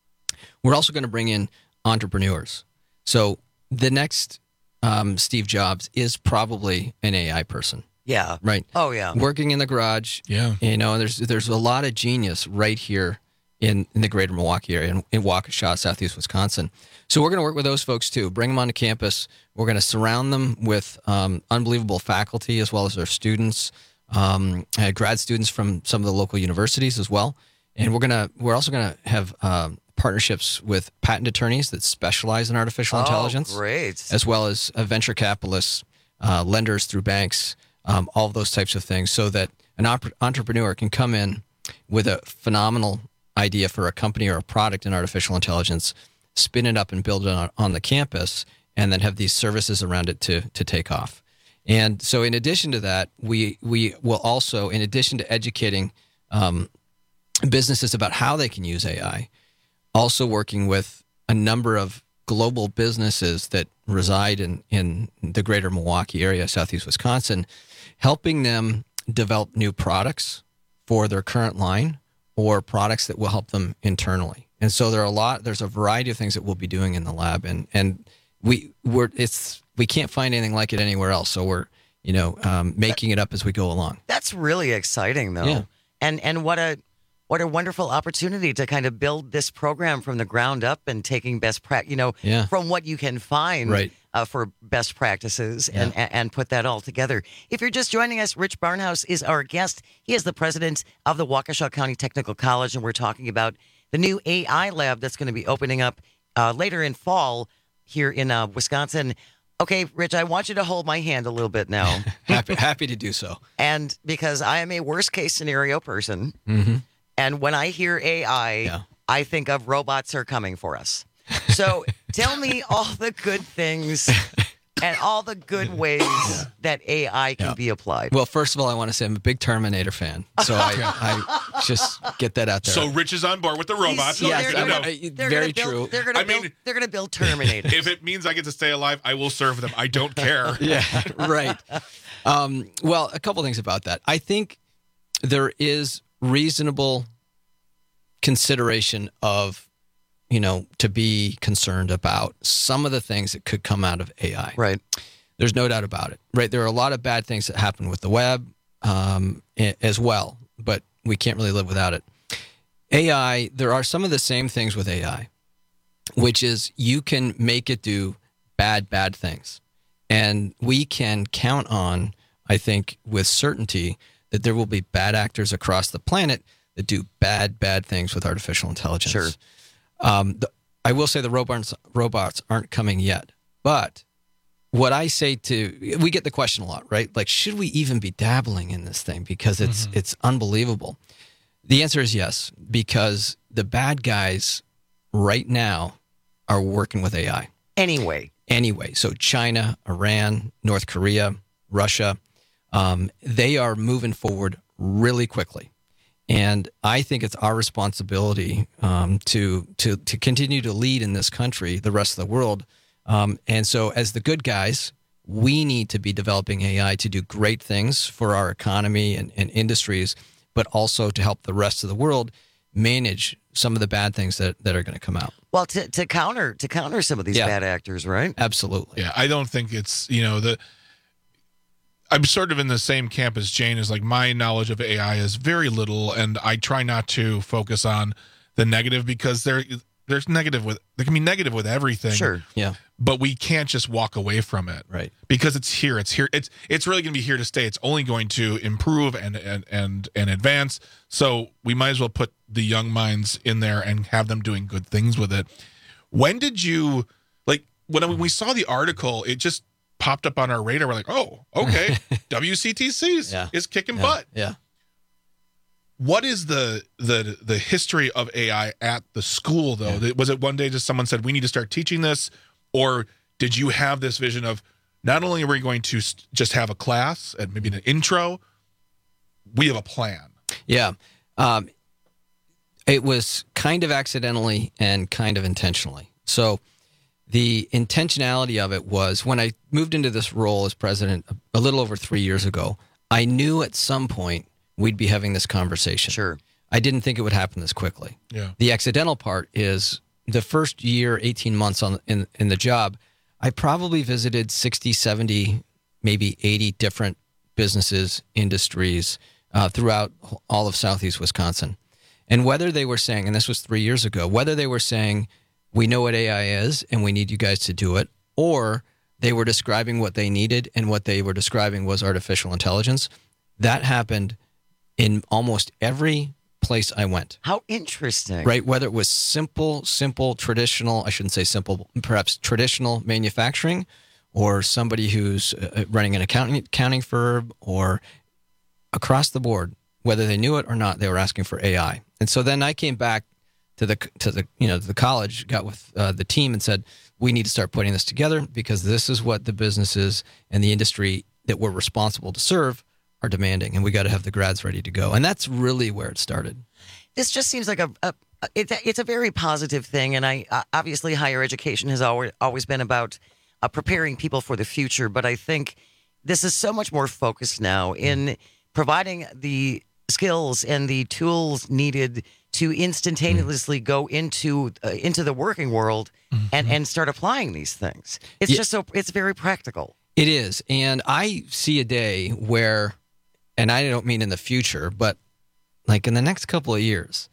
Speaker 8: we're also going to bring in entrepreneurs. So the next um, Steve Jobs is probably an A I person.
Speaker 18: Yeah.
Speaker 8: Right.
Speaker 18: Oh, yeah.
Speaker 8: Working in the garage.
Speaker 19: Yeah.
Speaker 8: You know, there's there's a lot of genius right here in, in the greater Milwaukee area, in, in Waukesha, Southeast Wisconsin. So we're going to work with those folks too, bring them onto campus. We're going to surround them with um, unbelievable faculty as well as their students, um, uh, grad students from some of the local universities as well. And we're going to we're also going to have um, partnerships with patent attorneys that specialize in artificial
Speaker 18: Oh,
Speaker 8: intelligence,
Speaker 18: great.
Speaker 8: as well as uh, venture capitalists, uh, lenders through banks, um, all of those types of things, so that an op- entrepreneur can come in with a phenomenal idea for a company or a product in artificial intelligence, spin it up and build it on, on the campus, and then have these services around it to to take off. And so in addition to that, we we will also, in addition to educating um, businesses about how they can use A I, also working with a number of global businesses that reside in, in the greater Milwaukee area, Southeast Wisconsin, helping them develop new products for their current line or products that will help them internally. And so there are a lot, there's a variety of things that we'll be doing in the lab, and, and we we're it's we can't find anything like it anywhere else. So we're, you know, um, making it up as we go along.
Speaker 18: That's really exciting, though.
Speaker 8: Yeah.
Speaker 18: And and what a what a wonderful opportunity to kind of build this program from the ground up and taking best practice, you know,
Speaker 8: Yeah.
Speaker 18: from what you can find
Speaker 8: Right.
Speaker 18: uh, for best practices and, and and put that all together. If you're just joining us, Rich Barnhouse is our guest. He is the president of the Waukesha County Technical College, and we're talking about the new A I lab that's going to be opening up uh, later in fall here in uh, Wisconsin. Okay, Rich, I want you to hold my hand a little bit now.
Speaker 8: happy, happy to do so.
Speaker 18: And because I am a worst case scenario person,
Speaker 8: Mm-hmm.
Speaker 18: and when I hear A I, I think of robots are coming for us. So tell me all the good things and all the good ways that A I can
Speaker 8: Yeah.
Speaker 18: be applied.
Speaker 8: Well, first of all, I want to say I'm a big Terminator fan, so I, I just get that out there.
Speaker 19: So Rich is on board with the robots.
Speaker 18: He's-
Speaker 19: Yes,
Speaker 18: they're
Speaker 19: I know.
Speaker 18: gonna- they're
Speaker 8: Very
Speaker 18: gonna build-
Speaker 8: true.
Speaker 18: They're going
Speaker 19: I
Speaker 18: to build.
Speaker 19: mean-
Speaker 18: They're going to build Terminators.
Speaker 19: If it means I get to stay alive, I will serve them. I don't care.
Speaker 8: Yeah, right. Um, well, a couple things about that. I think there is reasonable consideration of, you know, to be concerned about some of the things that could come out of A I.
Speaker 18: Right.
Speaker 8: There's no doubt about it, right? There are a lot of bad things that happen with the web um, as well, but we can't really live without it. A I, there are some of the same things with A I, which is you can make it do bad, bad things. And we can count on, I think, with certainty that there will be bad actors across the planet that do bad, bad things with artificial intelligence.
Speaker 18: Sure.
Speaker 8: Um, the, I will say the robots, robots aren't coming yet, but what I say to, we get the question a lot, right? Like, should we even be dabbling in this thing? Because it's mm-hmm. it's unbelievable. The answer is yes, because the bad guys right now are working with A I.
Speaker 18: Anyway.
Speaker 8: Anyway. So China, Iran, North Korea, Russia, um, they are moving forward really quickly. And I think it's our responsibility um, to, to, to continue to lead in this country, the rest of the world. Um, and so as the good guys, we need to be developing A I to do great things for our economy and, and industries, but also to help the rest of the world manage some of the bad things that, that are going to come out.
Speaker 18: Well, to, to counter to counter some of these
Speaker 8: Yeah.
Speaker 18: bad actors, right?
Speaker 8: Absolutely.
Speaker 19: Yeah, I don't think it's, you know, the I'm sort of in the same camp as Jane. Is like my knowledge of A I is very little, and I try not to focus on the negative because there there's negative with there can be negative with everything.
Speaker 18: Sure.
Speaker 8: Yeah.
Speaker 19: But we can't just walk away from it.
Speaker 8: Right.
Speaker 19: Because it's here. It's here. It's it's really going to be here to stay. It's only going to improve and and and and advance. So we might as well put the young minds in there and have them doing good things with it. When did you like when we saw the article, it just popped up on our radar. We're like, oh, okay. W C T C's
Speaker 8: Yeah.
Speaker 19: is kicking
Speaker 8: Yeah.
Speaker 19: butt.
Speaker 8: Yeah.
Speaker 19: What is the the the history of A I at the school, though?
Speaker 8: Yeah.
Speaker 19: Was it one day just someone said, we need to start teaching this? Or did you have this vision of not only are we going to st- just have a class and maybe an intro, we have a plan?
Speaker 8: Yeah. Um, it was kind of accidentally and kind of intentionally. So the intentionality of it was when I moved into this role as president a little over three years ago, I knew at some point we'd be having this conversation.
Speaker 18: Sure.
Speaker 8: I didn't think it would happen this quickly.
Speaker 19: Yeah.
Speaker 8: The accidental part is the first year, eighteen months on in, in the job, I probably visited sixty, seventy, maybe eighty different businesses, industries uh, throughout all of Southeast Wisconsin. And whether they were saying, and this was three years ago, whether they were saying, we know what A I is and we need you guys to do it, or they were describing what they needed and what they were describing was artificial intelligence, that happened in almost every place I went.
Speaker 18: How interesting.
Speaker 8: Right? Whether it was simple, simple, traditional, I shouldn't say simple, perhaps traditional manufacturing, or somebody who's uh, running an accounting, accounting firm, or across the board, whether they knew it or not, they were asking for A I. And so then I came back to the to the you know the college, got with uh, the team and said, we need to start putting this together because this is what the businesses and the industry that we're responsible to serve are demanding, and we got to have the grads ready to go. And that's really where it started.
Speaker 18: This just seems like a, a it's a, it's a very positive thing, and I uh, obviously higher education has always always been about uh, preparing people for the future. But I think this is so much more focused now in providing the skills and the tools needed to instantaneously mm. go into uh, into the working world mm-hmm. and and start applying these things. It's
Speaker 8: yeah.
Speaker 18: just so it's very practical.
Speaker 8: It is, and I see a day where. And I don't mean in the future, but like in the next couple of years,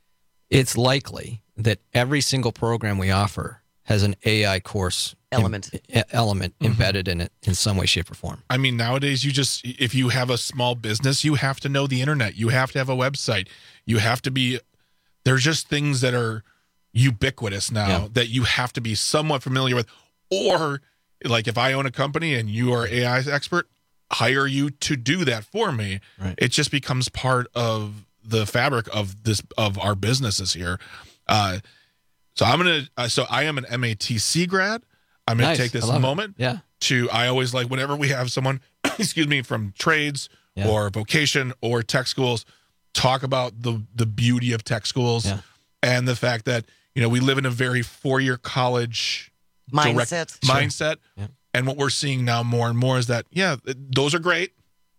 Speaker 8: it's likely that every single program we offer has an A I course
Speaker 18: element
Speaker 8: em- element mm-hmm. embedded in it in some way, shape, or form.
Speaker 19: I mean, nowadays, you just, if you have a small business, you have to know the internet. You have to have a website. You have to be, there's just things that are ubiquitous now yeah. that you have to be somewhat familiar with. Or like if I own a company and you are A I expert, hire you to do that for me.
Speaker 8: Right.
Speaker 19: It just becomes part of the fabric of this of our businesses here. Uh, so I'm gonna. Uh, so I am an M A T C grad. I'm gonna
Speaker 8: Nice.
Speaker 19: take this
Speaker 8: I love
Speaker 19: moment.
Speaker 8: it. Yeah.
Speaker 19: To I always like whenever we have someone, excuse me, from trades
Speaker 8: Yeah.
Speaker 19: or vocation or tech schools, talk about the the beauty of tech schools
Speaker 8: Yeah.
Speaker 19: and the fact that you know we live in a very four year college direct
Speaker 18: Mindset.
Speaker 19: mindset.
Speaker 8: Yeah.
Speaker 19: And what we're seeing now more and more is that, yeah, those are great.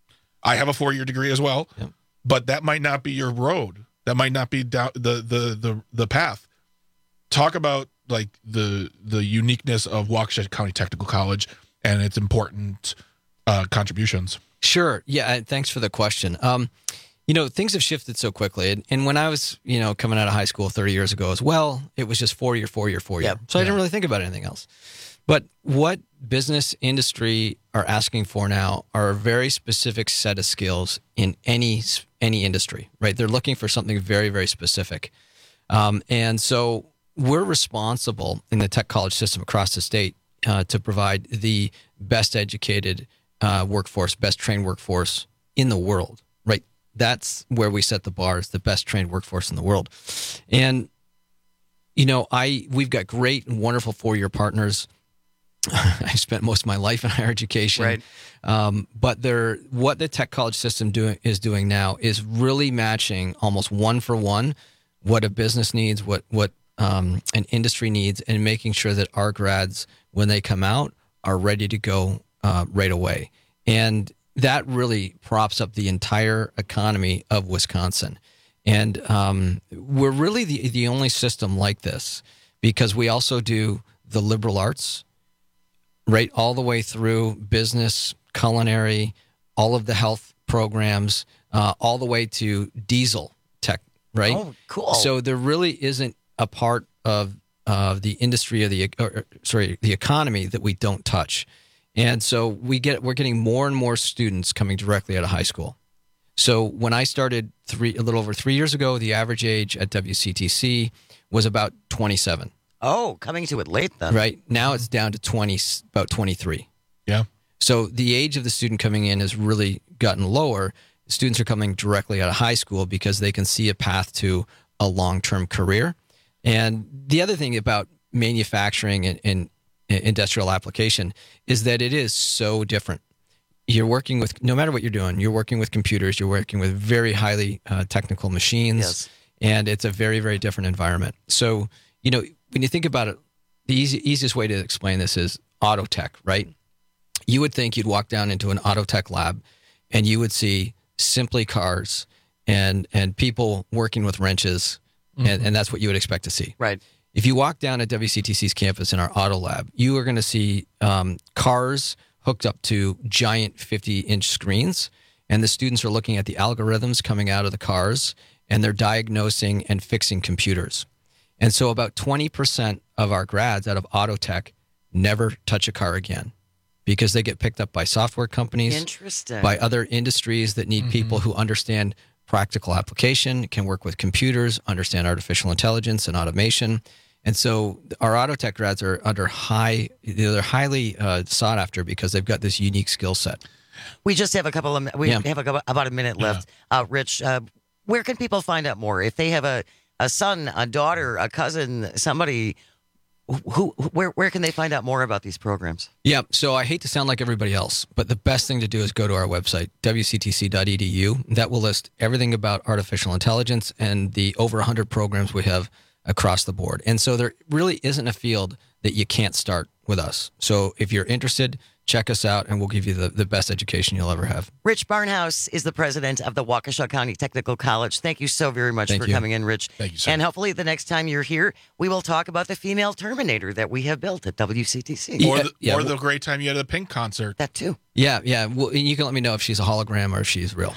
Speaker 19: I have a four-year degree as well,
Speaker 8: Yep.
Speaker 19: but that might not be your road. That might not be down the, the the the path. Talk about like the the uniqueness of Waukesha County Technical College and its important uh, contributions.
Speaker 8: Sure. Yeah. and Thanks for the question. Um, you know, things have shifted so quickly. And, and when I was, you know, coming out of high school thirty years ago as well, it was just four year, four year, four year.
Speaker 18: Yep.
Speaker 8: So I didn't really think about anything else. But what business industry are asking for now are a very specific set of skills in any any industry, right? They're looking for something very, very specific. Um, and so we're responsible in the tech college system across the state uh, to provide the best educated uh, workforce, best trained workforce in the world, right? That's where we set the bar, is the best trained workforce in the world. And, you know, I we've got great and wonderful four-year partners. I spent most of my life in higher education,
Speaker 18: Right.
Speaker 8: um, but they're, what the tech college system doing is doing now is really matching almost one for one what a business needs, what what um, an industry needs, and making sure that our grads, when they come out, are ready to go uh, right away. And that really props up the entire economy of Wisconsin. And um, we're really the the only system like this, because we also do the liberal arts, right, all the way through business, culinary, all of the health programs, uh, all the way to diesel tech, right?
Speaker 18: Oh, cool.
Speaker 8: So there really isn't a part of uh, the industry or the or, sorry the economy that we don't touch. And so we get we're getting more and more students coming directly out of high school. So when I started three a little over three years ago, the average age at W C T C was about twenty-seven.
Speaker 18: Oh, coming to it late then.
Speaker 8: Right. Now it's down to twenty, about twenty-three.
Speaker 19: Yeah.
Speaker 8: So the age of the student coming in has really gotten lower. Students are coming directly out of high school because they can see a path to a long-term career. And the other thing about manufacturing and, and industrial application is that it is so different. You're working with, no matter what you're doing, you're working with computers, you're working with very highly uh, technical machines,
Speaker 18: Yes.
Speaker 8: and it's a very, very different environment. So, you know, when you think about it, the easy, easiest way to explain this is auto tech, right? You would think you'd walk down into an auto tech lab and you would see simply cars and and people working with wrenches, mm-hmm. and, and that's what you would expect to see.
Speaker 18: Right.
Speaker 8: If you walk down at W C T C's campus in our auto lab, you are going to see um, cars hooked up to giant fifty-inch screens, and the students are looking at the algorithms coming out of the cars, and they're diagnosing and fixing computers. And so about twenty percent of our grads out of auto tech never touch a car again because they get picked up by software companies,
Speaker 18: Interesting.
Speaker 8: by other industries that need mm-hmm. people who understand practical application, can work with computers, understand artificial intelligence and automation. And so our auto tech grads are under high, they're highly uh, sought after because they've got this unique skill set.
Speaker 18: We just have a couple of, we
Speaker 8: Yeah.
Speaker 18: have a, couple- about a minute left. Uh, Rich, uh, where can people find out more? If they have a, a son, a daughter, a cousin, somebody, who, who where, where can they find out more about these programs?
Speaker 8: Yeah, so I hate to sound like everybody else, but the best thing to do is go to our website, w c t c dot e d u. That will list everything about artificial intelligence and the over one hundred programs we have across the board. And so there really isn't a field that you can't start with us. So if you're interested, check us out, and we'll give you the, the best education you'll ever have.
Speaker 18: Rich Barnhouse is the president of the Waukesha County Technical College. Thank you so very much
Speaker 8: Thank
Speaker 18: for
Speaker 8: you.
Speaker 18: coming in, Rich.
Speaker 19: Thank you, sir.
Speaker 18: And hopefully the next time you're here, we will talk about the female Terminator that we have built at W C T C.
Speaker 19: Or,
Speaker 8: Yeah,
Speaker 19: the,
Speaker 8: yeah,
Speaker 19: or
Speaker 8: well-
Speaker 19: the great time you had at the Pink concert.
Speaker 18: That too.
Speaker 8: Yeah, yeah. Well, you can let me know if she's a hologram or if she's real.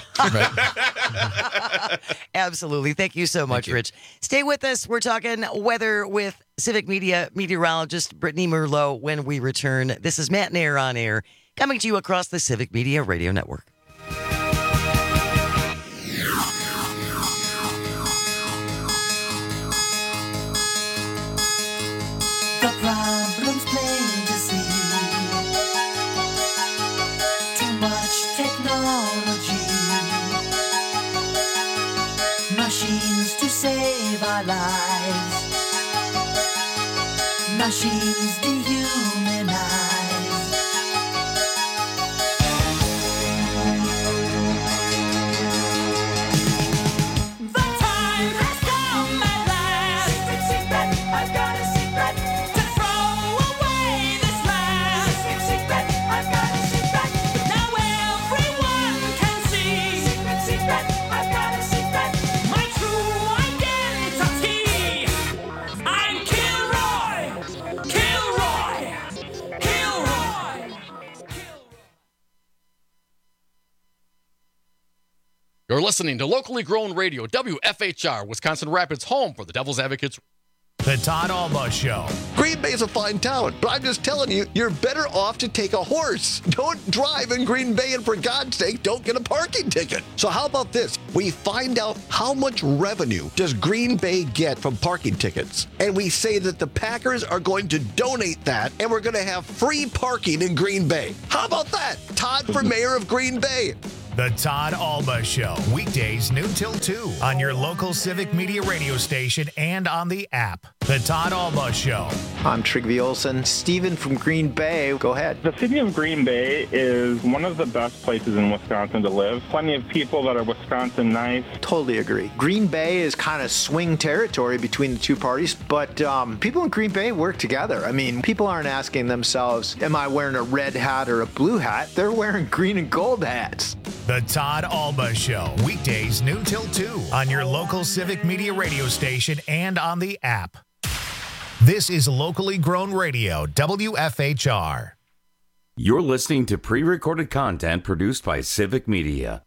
Speaker 8: Right?
Speaker 18: Absolutely. Thank you so much,
Speaker 8: you.
Speaker 18: Rich. Stay with us. We're talking weather with Civic Media meteorologist Brittany Merlot when we return. This is Matt Nair on air, coming to you across the Civic Media Radio Network.
Speaker 2: The problem's plain to see. Too much technology. Machines to save our lives. Machines dehumanize.
Speaker 9: You're listening to locally grown radio, W F H R, Wisconsin Rapids, home for the Devil's Advocates.
Speaker 1: The Todd Alba Show.
Speaker 10: Green Bay is a fine town, but I'm just telling you, you're better off to take a horse. Don't drive in Green Bay, and for God's sake, don't get a parking ticket. So how about this? We find out how much revenue does Green Bay get from parking tickets, and we say that the Packers are going to donate that, and we're going to have free parking in Green Bay. How about that? Todd for mayor of Green Bay.
Speaker 1: The Todd Alba Show, weekdays noon till two on your local Civic Media radio station and on the app. The Todd Alba Show.
Speaker 12: I'm Trygve Olsen. Steven from Green Bay, go ahead.
Speaker 13: The city of Green Bay is one of the best places in Wisconsin to live. Plenty of people that are Wisconsin nice.
Speaker 12: Totally agree. Green Bay is kind of swing territory between the two parties, but um, people in Green Bay work together. I mean, people aren't asking themselves, am I wearing a red hat or a blue hat? They're wearing green and gold hats.
Speaker 1: The Todd Alba Show, weekdays noon till two on your local Civic Media radio station and on the app. This is locally grown radio, W F H R.
Speaker 17: You're listening to pre-recorded content produced by Civic Media.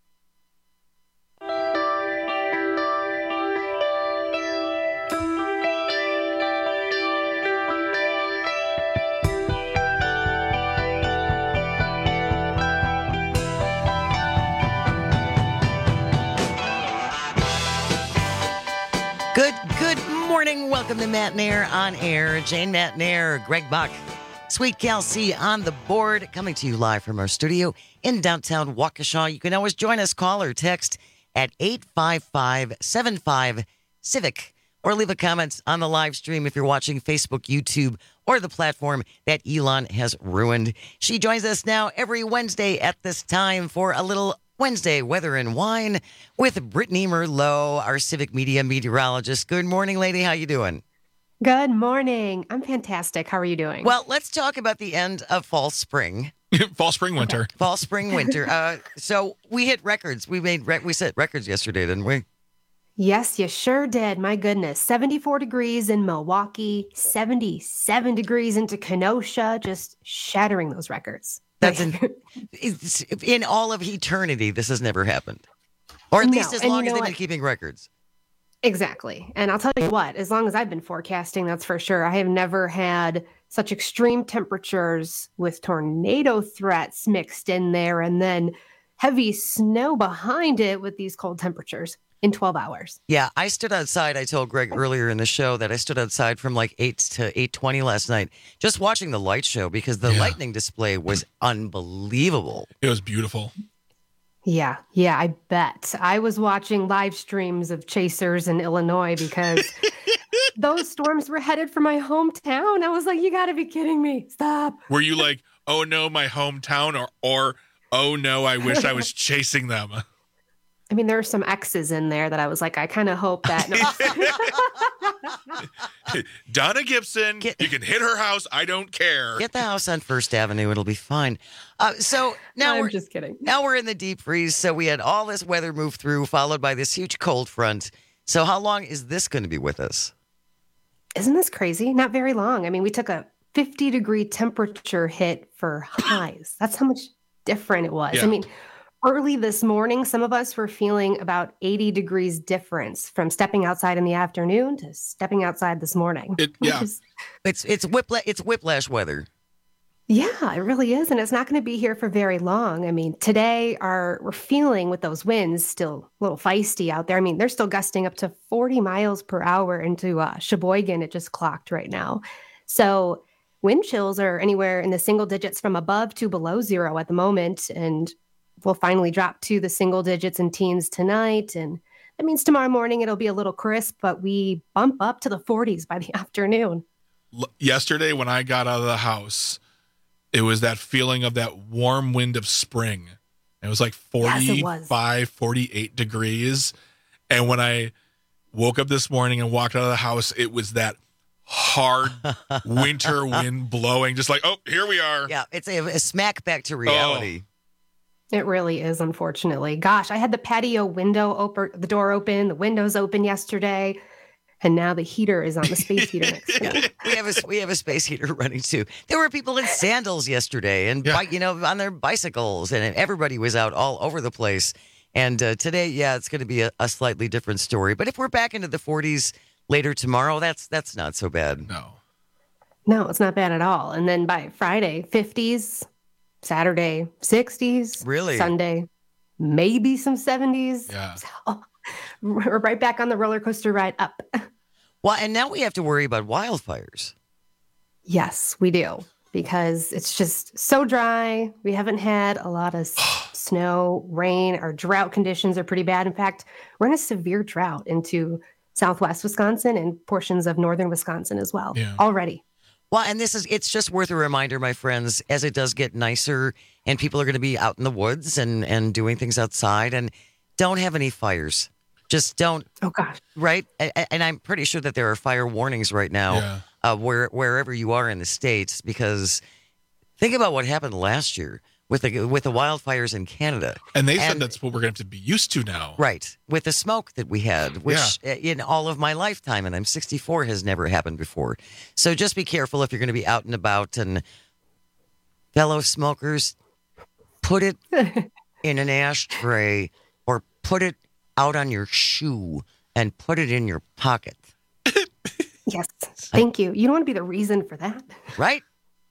Speaker 18: Good, good morning. Welcome to Matt Nair on air. Jane Matt Nair, Greg Buck, Sweet Kelsey on the board, coming to you live from our studio in downtown Waukesha. You can always join us, call or text at eight five five, seven five, CIVIC, or leave a comment on the live stream if you're watching Facebook, YouTube, or the platform that Elon has ruined. She joins us now every Wednesday at this time for a little Wednesday Weather and Wine with Brittany Merlot, our Civic Media meteorologist. Good morning, lady. How you doing?
Speaker 14: Good morning. I'm fantastic. How are you doing?
Speaker 18: Well, let's talk about the end of fall, spring.
Speaker 19: Fall, spring, winter.
Speaker 18: Okay. Fall, spring, winter. Uh, so we hit records. We made re- we set records yesterday, didn't we?
Speaker 14: Yes, you sure did. My goodness. seventy-four degrees in Milwaukee, seventy-seven degrees into Kenosha, just shattering those records.
Speaker 18: That's in, it's, in all of eternity, this has never happened. Or at
Speaker 14: No,
Speaker 18: least as
Speaker 14: and
Speaker 18: long
Speaker 14: you
Speaker 18: as
Speaker 14: know
Speaker 18: they've
Speaker 14: what?
Speaker 18: been keeping records.
Speaker 14: Exactly. And I'll tell you what, as long as I've been forecasting, that's for sure. I have never had such extreme temperatures with tornado threats mixed in there and then heavy snow behind it with these cold temperatures in twelve hours.
Speaker 18: Yeah, I stood outside. I told Greg earlier in the show that I stood outside from like eight to eight twenty last night just watching the light show because the
Speaker 19: Yeah.
Speaker 18: lightning display was unbelievable.
Speaker 19: It was beautiful.
Speaker 14: Yeah, yeah, I bet. I was watching live streams of chasers in Illinois because those storms were headed for my hometown. I was like, you got to be kidding me. Stop.
Speaker 19: Were you like, oh no, my hometown, or or oh no, I wish I was chasing them?
Speaker 14: I mean, there are some X's in there that I was like, I kind of hope that. No.
Speaker 19: Donna Gibson, you can hit her house. I don't care.
Speaker 18: Get the house on First Avenue. It'll be fine. Uh, so now
Speaker 14: I'm
Speaker 18: we're
Speaker 14: just kidding.
Speaker 18: Now we're in the deep freeze. So we had all this weather move through, followed by this huge cold front. So how long is this going to be with us?
Speaker 14: Isn't this crazy? Not very long. I mean, we took a fifty degree temperature hit for highs. That's how much different it was.
Speaker 19: Yeah.
Speaker 14: I mean, early this morning, some of us were feeling about eighty degrees difference from stepping outside in the afternoon to stepping outside this morning.
Speaker 19: It,
Speaker 14: which
Speaker 19: yeah.
Speaker 14: is-
Speaker 18: It's it's whipla- it's whiplash weather.
Speaker 14: yeah, it really is. And it's not going to be here for very long. I mean, today our we're feeling with those winds still a little feisty out there. I mean, they're still gusting up to forty miles per hour into uh, Sheboygan. It just clocked right now. So wind chills are anywhere in the single digits from above to below zero at the moment. And we'll finally drop to the single digits and teens tonight. And that means tomorrow morning it'll be a little crisp, but we bump up to the forties by the afternoon.
Speaker 19: L- Yesterday, when I got out of the house, it was that feeling of that warm wind of spring. It was like
Speaker 14: Yes, it
Speaker 19: forty-five,
Speaker 14: was.
Speaker 19: forty-eight degrees. And when I woke up this morning and walked out of the house, it was that hard winter wind blowing, just like, oh, here we are.
Speaker 18: Yeah, it's a, a smack back to reality.
Speaker 14: It really is, unfortunately. Gosh, I had the patio window open, the door open, the windows open yesterday, and now the heater is on the space heater next to me.
Speaker 18: We have a we have a space heater running too. There were people in sandals yesterday, and
Speaker 19: Yeah.
Speaker 18: bi- you know, on their bicycles, and everybody was out all over the place. And uh, today, yeah, it's going to be a, a slightly different story. But if we're back into the forties later tomorrow, that's that's not so bad.
Speaker 19: No.
Speaker 14: No, it's not bad at all. And then by Friday, fifties, Saturday, sixties.
Speaker 18: Really?
Speaker 14: Sunday, maybe some seventies.
Speaker 19: Yeah.
Speaker 14: So we're right back on the roller coaster ride up.
Speaker 18: Well, and now we have to worry about wildfires.
Speaker 14: Yes, we do. Because it's just so dry. We haven't had a lot of s- snow, rain. Our drought conditions are pretty bad. In fact, we're in a severe drought into southwest Wisconsin and portions of northern Wisconsin as well
Speaker 19: Yeah.
Speaker 14: already.
Speaker 18: Well, and this is, it's just worth a reminder, my friends, as it does get nicer and people are going to be out in the woods and, and doing things outside, and don't have any fires. Just don't.
Speaker 14: Oh, gosh.
Speaker 18: Right? A- And I'm pretty sure that there are fire warnings right now
Speaker 19: Yeah.
Speaker 18: uh, where wherever you are in the States, because think about what happened last year with the with the wildfires in Canada.
Speaker 19: And they said that's what we're going to have to be used to now.
Speaker 18: Right. With the smoke that we had, which uh, in all of my lifetime, and I'm sixty-four, has never happened before. So just be careful if you're going to be out and about. And fellow smokers, put it in an ashtray or put it out on your shoe and put it in your pocket.
Speaker 14: Yes. Thank you. You don't want to be the reason for that.
Speaker 18: Right?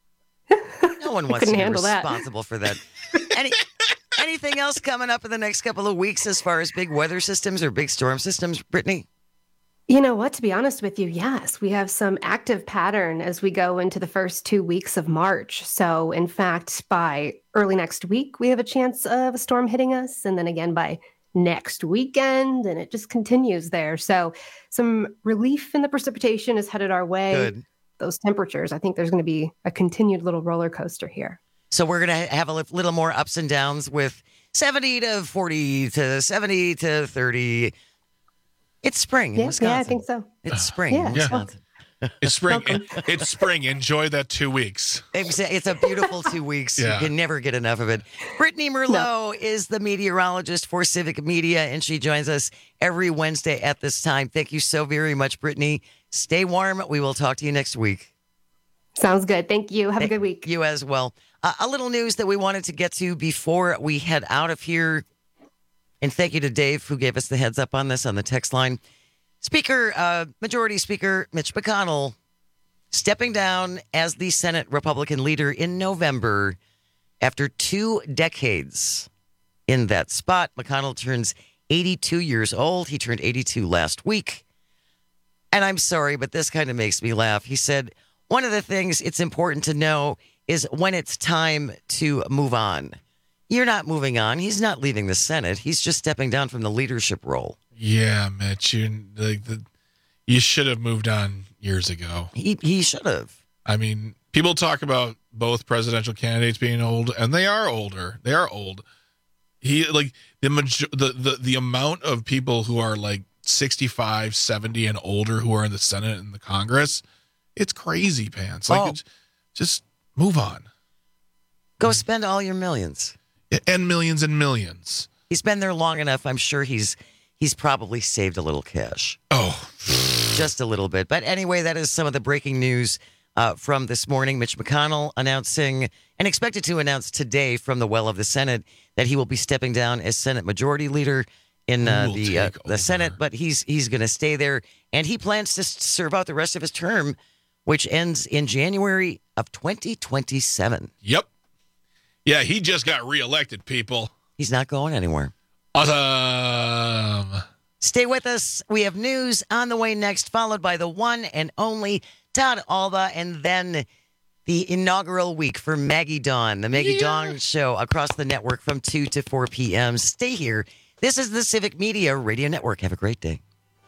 Speaker 18: No one wants to
Speaker 14: couldn't
Speaker 18: be
Speaker 14: handle that.
Speaker 18: responsible for that. Any, anything else coming up in the next couple of weeks as far as big weather systems or big storm systems, Brittany?
Speaker 14: You know what? To be honest with you, yes, we have some active pattern as we go into the first two weeks of March. So, in fact, by early next week, we have a chance of a storm hitting us. And then again by next weekend, and it just continues there. So, some relief in the precipitation is headed our way.
Speaker 18: Good.
Speaker 14: Those temperatures, I think there's going to be a continued little roller coaster here.
Speaker 18: So we're going to have a li- little more ups and downs with seventy to forty to seventy to thirty. It's spring in
Speaker 14: Yeah,
Speaker 18: Wisconsin.
Speaker 14: yeah, I think so.
Speaker 18: It's spring in
Speaker 14: Yeah.
Speaker 18: Wisconsin.
Speaker 19: It's spring. It's spring. Enjoy that two weeks.
Speaker 18: It's a, it's a beautiful two weeks.
Speaker 19: Yeah.
Speaker 18: You can never get enough of it. Brittany Merlot is the meteorologist for Civic Media, and she joins us every Wednesday at this time. Thank you so very much, Brittany. Stay warm. We will talk to you next week.
Speaker 14: Sounds good. Thank you. Have a good week.
Speaker 18: You as well. Uh, a little news that we wanted to get to before we head out of here. And thank you to Dave, who gave us the heads up on this on the text line. Speaker, uh, Majority Speaker Mitch McConnell stepping down as the Senate Republican leader in November after two decades in that spot. McConnell turns eighty-two years old. He turned eighty-two last week. And I'm sorry, but this kind of makes me laugh. He said, one of the things it's important to know is when it's time to move on. You're not moving on. He's not leaving the Senate. He's just stepping down from the leadership role.
Speaker 19: Yeah, Mitch, you like the, you should have moved on years ago.
Speaker 18: He he should have.
Speaker 19: I mean, people talk about both presidential candidates being old, and they are older. They are old. He like the major, the, the the amount of people who are like sixty-five, seventy and older who are in the Senate and the Congress, it's crazy pants. Like
Speaker 18: Oh.
Speaker 19: it's, just move on.
Speaker 18: Go spend all your millions.
Speaker 19: And millions and millions.
Speaker 18: He's been there long enough. I'm sure he's he's probably saved a little cash.
Speaker 19: Oh.
Speaker 18: Just a little bit. But anyway, that is some of the breaking news uh, from this morning. Mitch McConnell announcing and expected to announce today from the well of the Senate that he will be stepping down as Senate Majority Leader in uh,
Speaker 19: Who will
Speaker 18: the uh,
Speaker 19: take
Speaker 18: the Senate, but he's he's going to stay there, and he plans to s- serve out the rest of his term, which ends in January of twenty twenty-seven.
Speaker 19: Yep. Yeah, he just got reelected, people.
Speaker 18: He's not going anywhere.
Speaker 19: Awesome.
Speaker 18: Stay with us. We have news on the way next, followed by the one and only Todd Alba, and then the inaugural week for Maggie Dawn, the Maggie
Speaker 19: Yeah.
Speaker 18: Dawn Show across the network from two to four p.m. Stay here. This is the Civic Media Radio Network. Have a great day.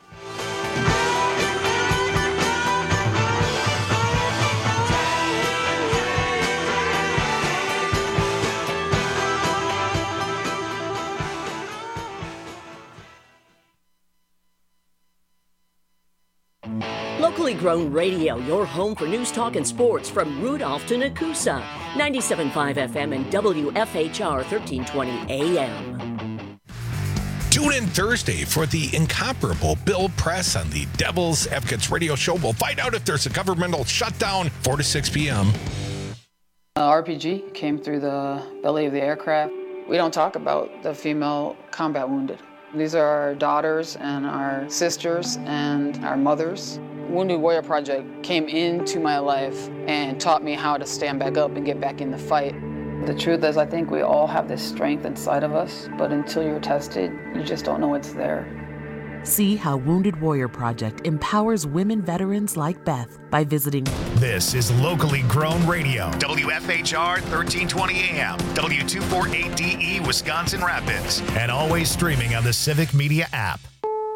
Speaker 16: Locally grown radio, your home for news, talk, and sports from Rudolph to Nakusa. ninety-seven point five F M and W F H R thirteen twenty A M.
Speaker 4: Tune in Thursday for the incomparable Bill Press on the Devil's Advocates radio show. We'll find out if there's a governmental shutdown, four to six p.m.
Speaker 5: Uh, R P G came through the belly of the aircraft. We don't talk about the female combat wounded. These are our daughters and our sisters and our mothers. Wounded Warrior Project came into my life and taught me how to stand back up and get back in the fight. The truth is, I think we all have this strength inside of us, but until you're tested, you just don't know it's there.
Speaker 6: See how Wounded Warrior Project empowers women veterans like Beth by visiting.
Speaker 1: This is locally grown radio. W F H R thirteen twenty A M, W two forty-eight D E, Wisconsin Rapids, and always streaming on the Civic Media app.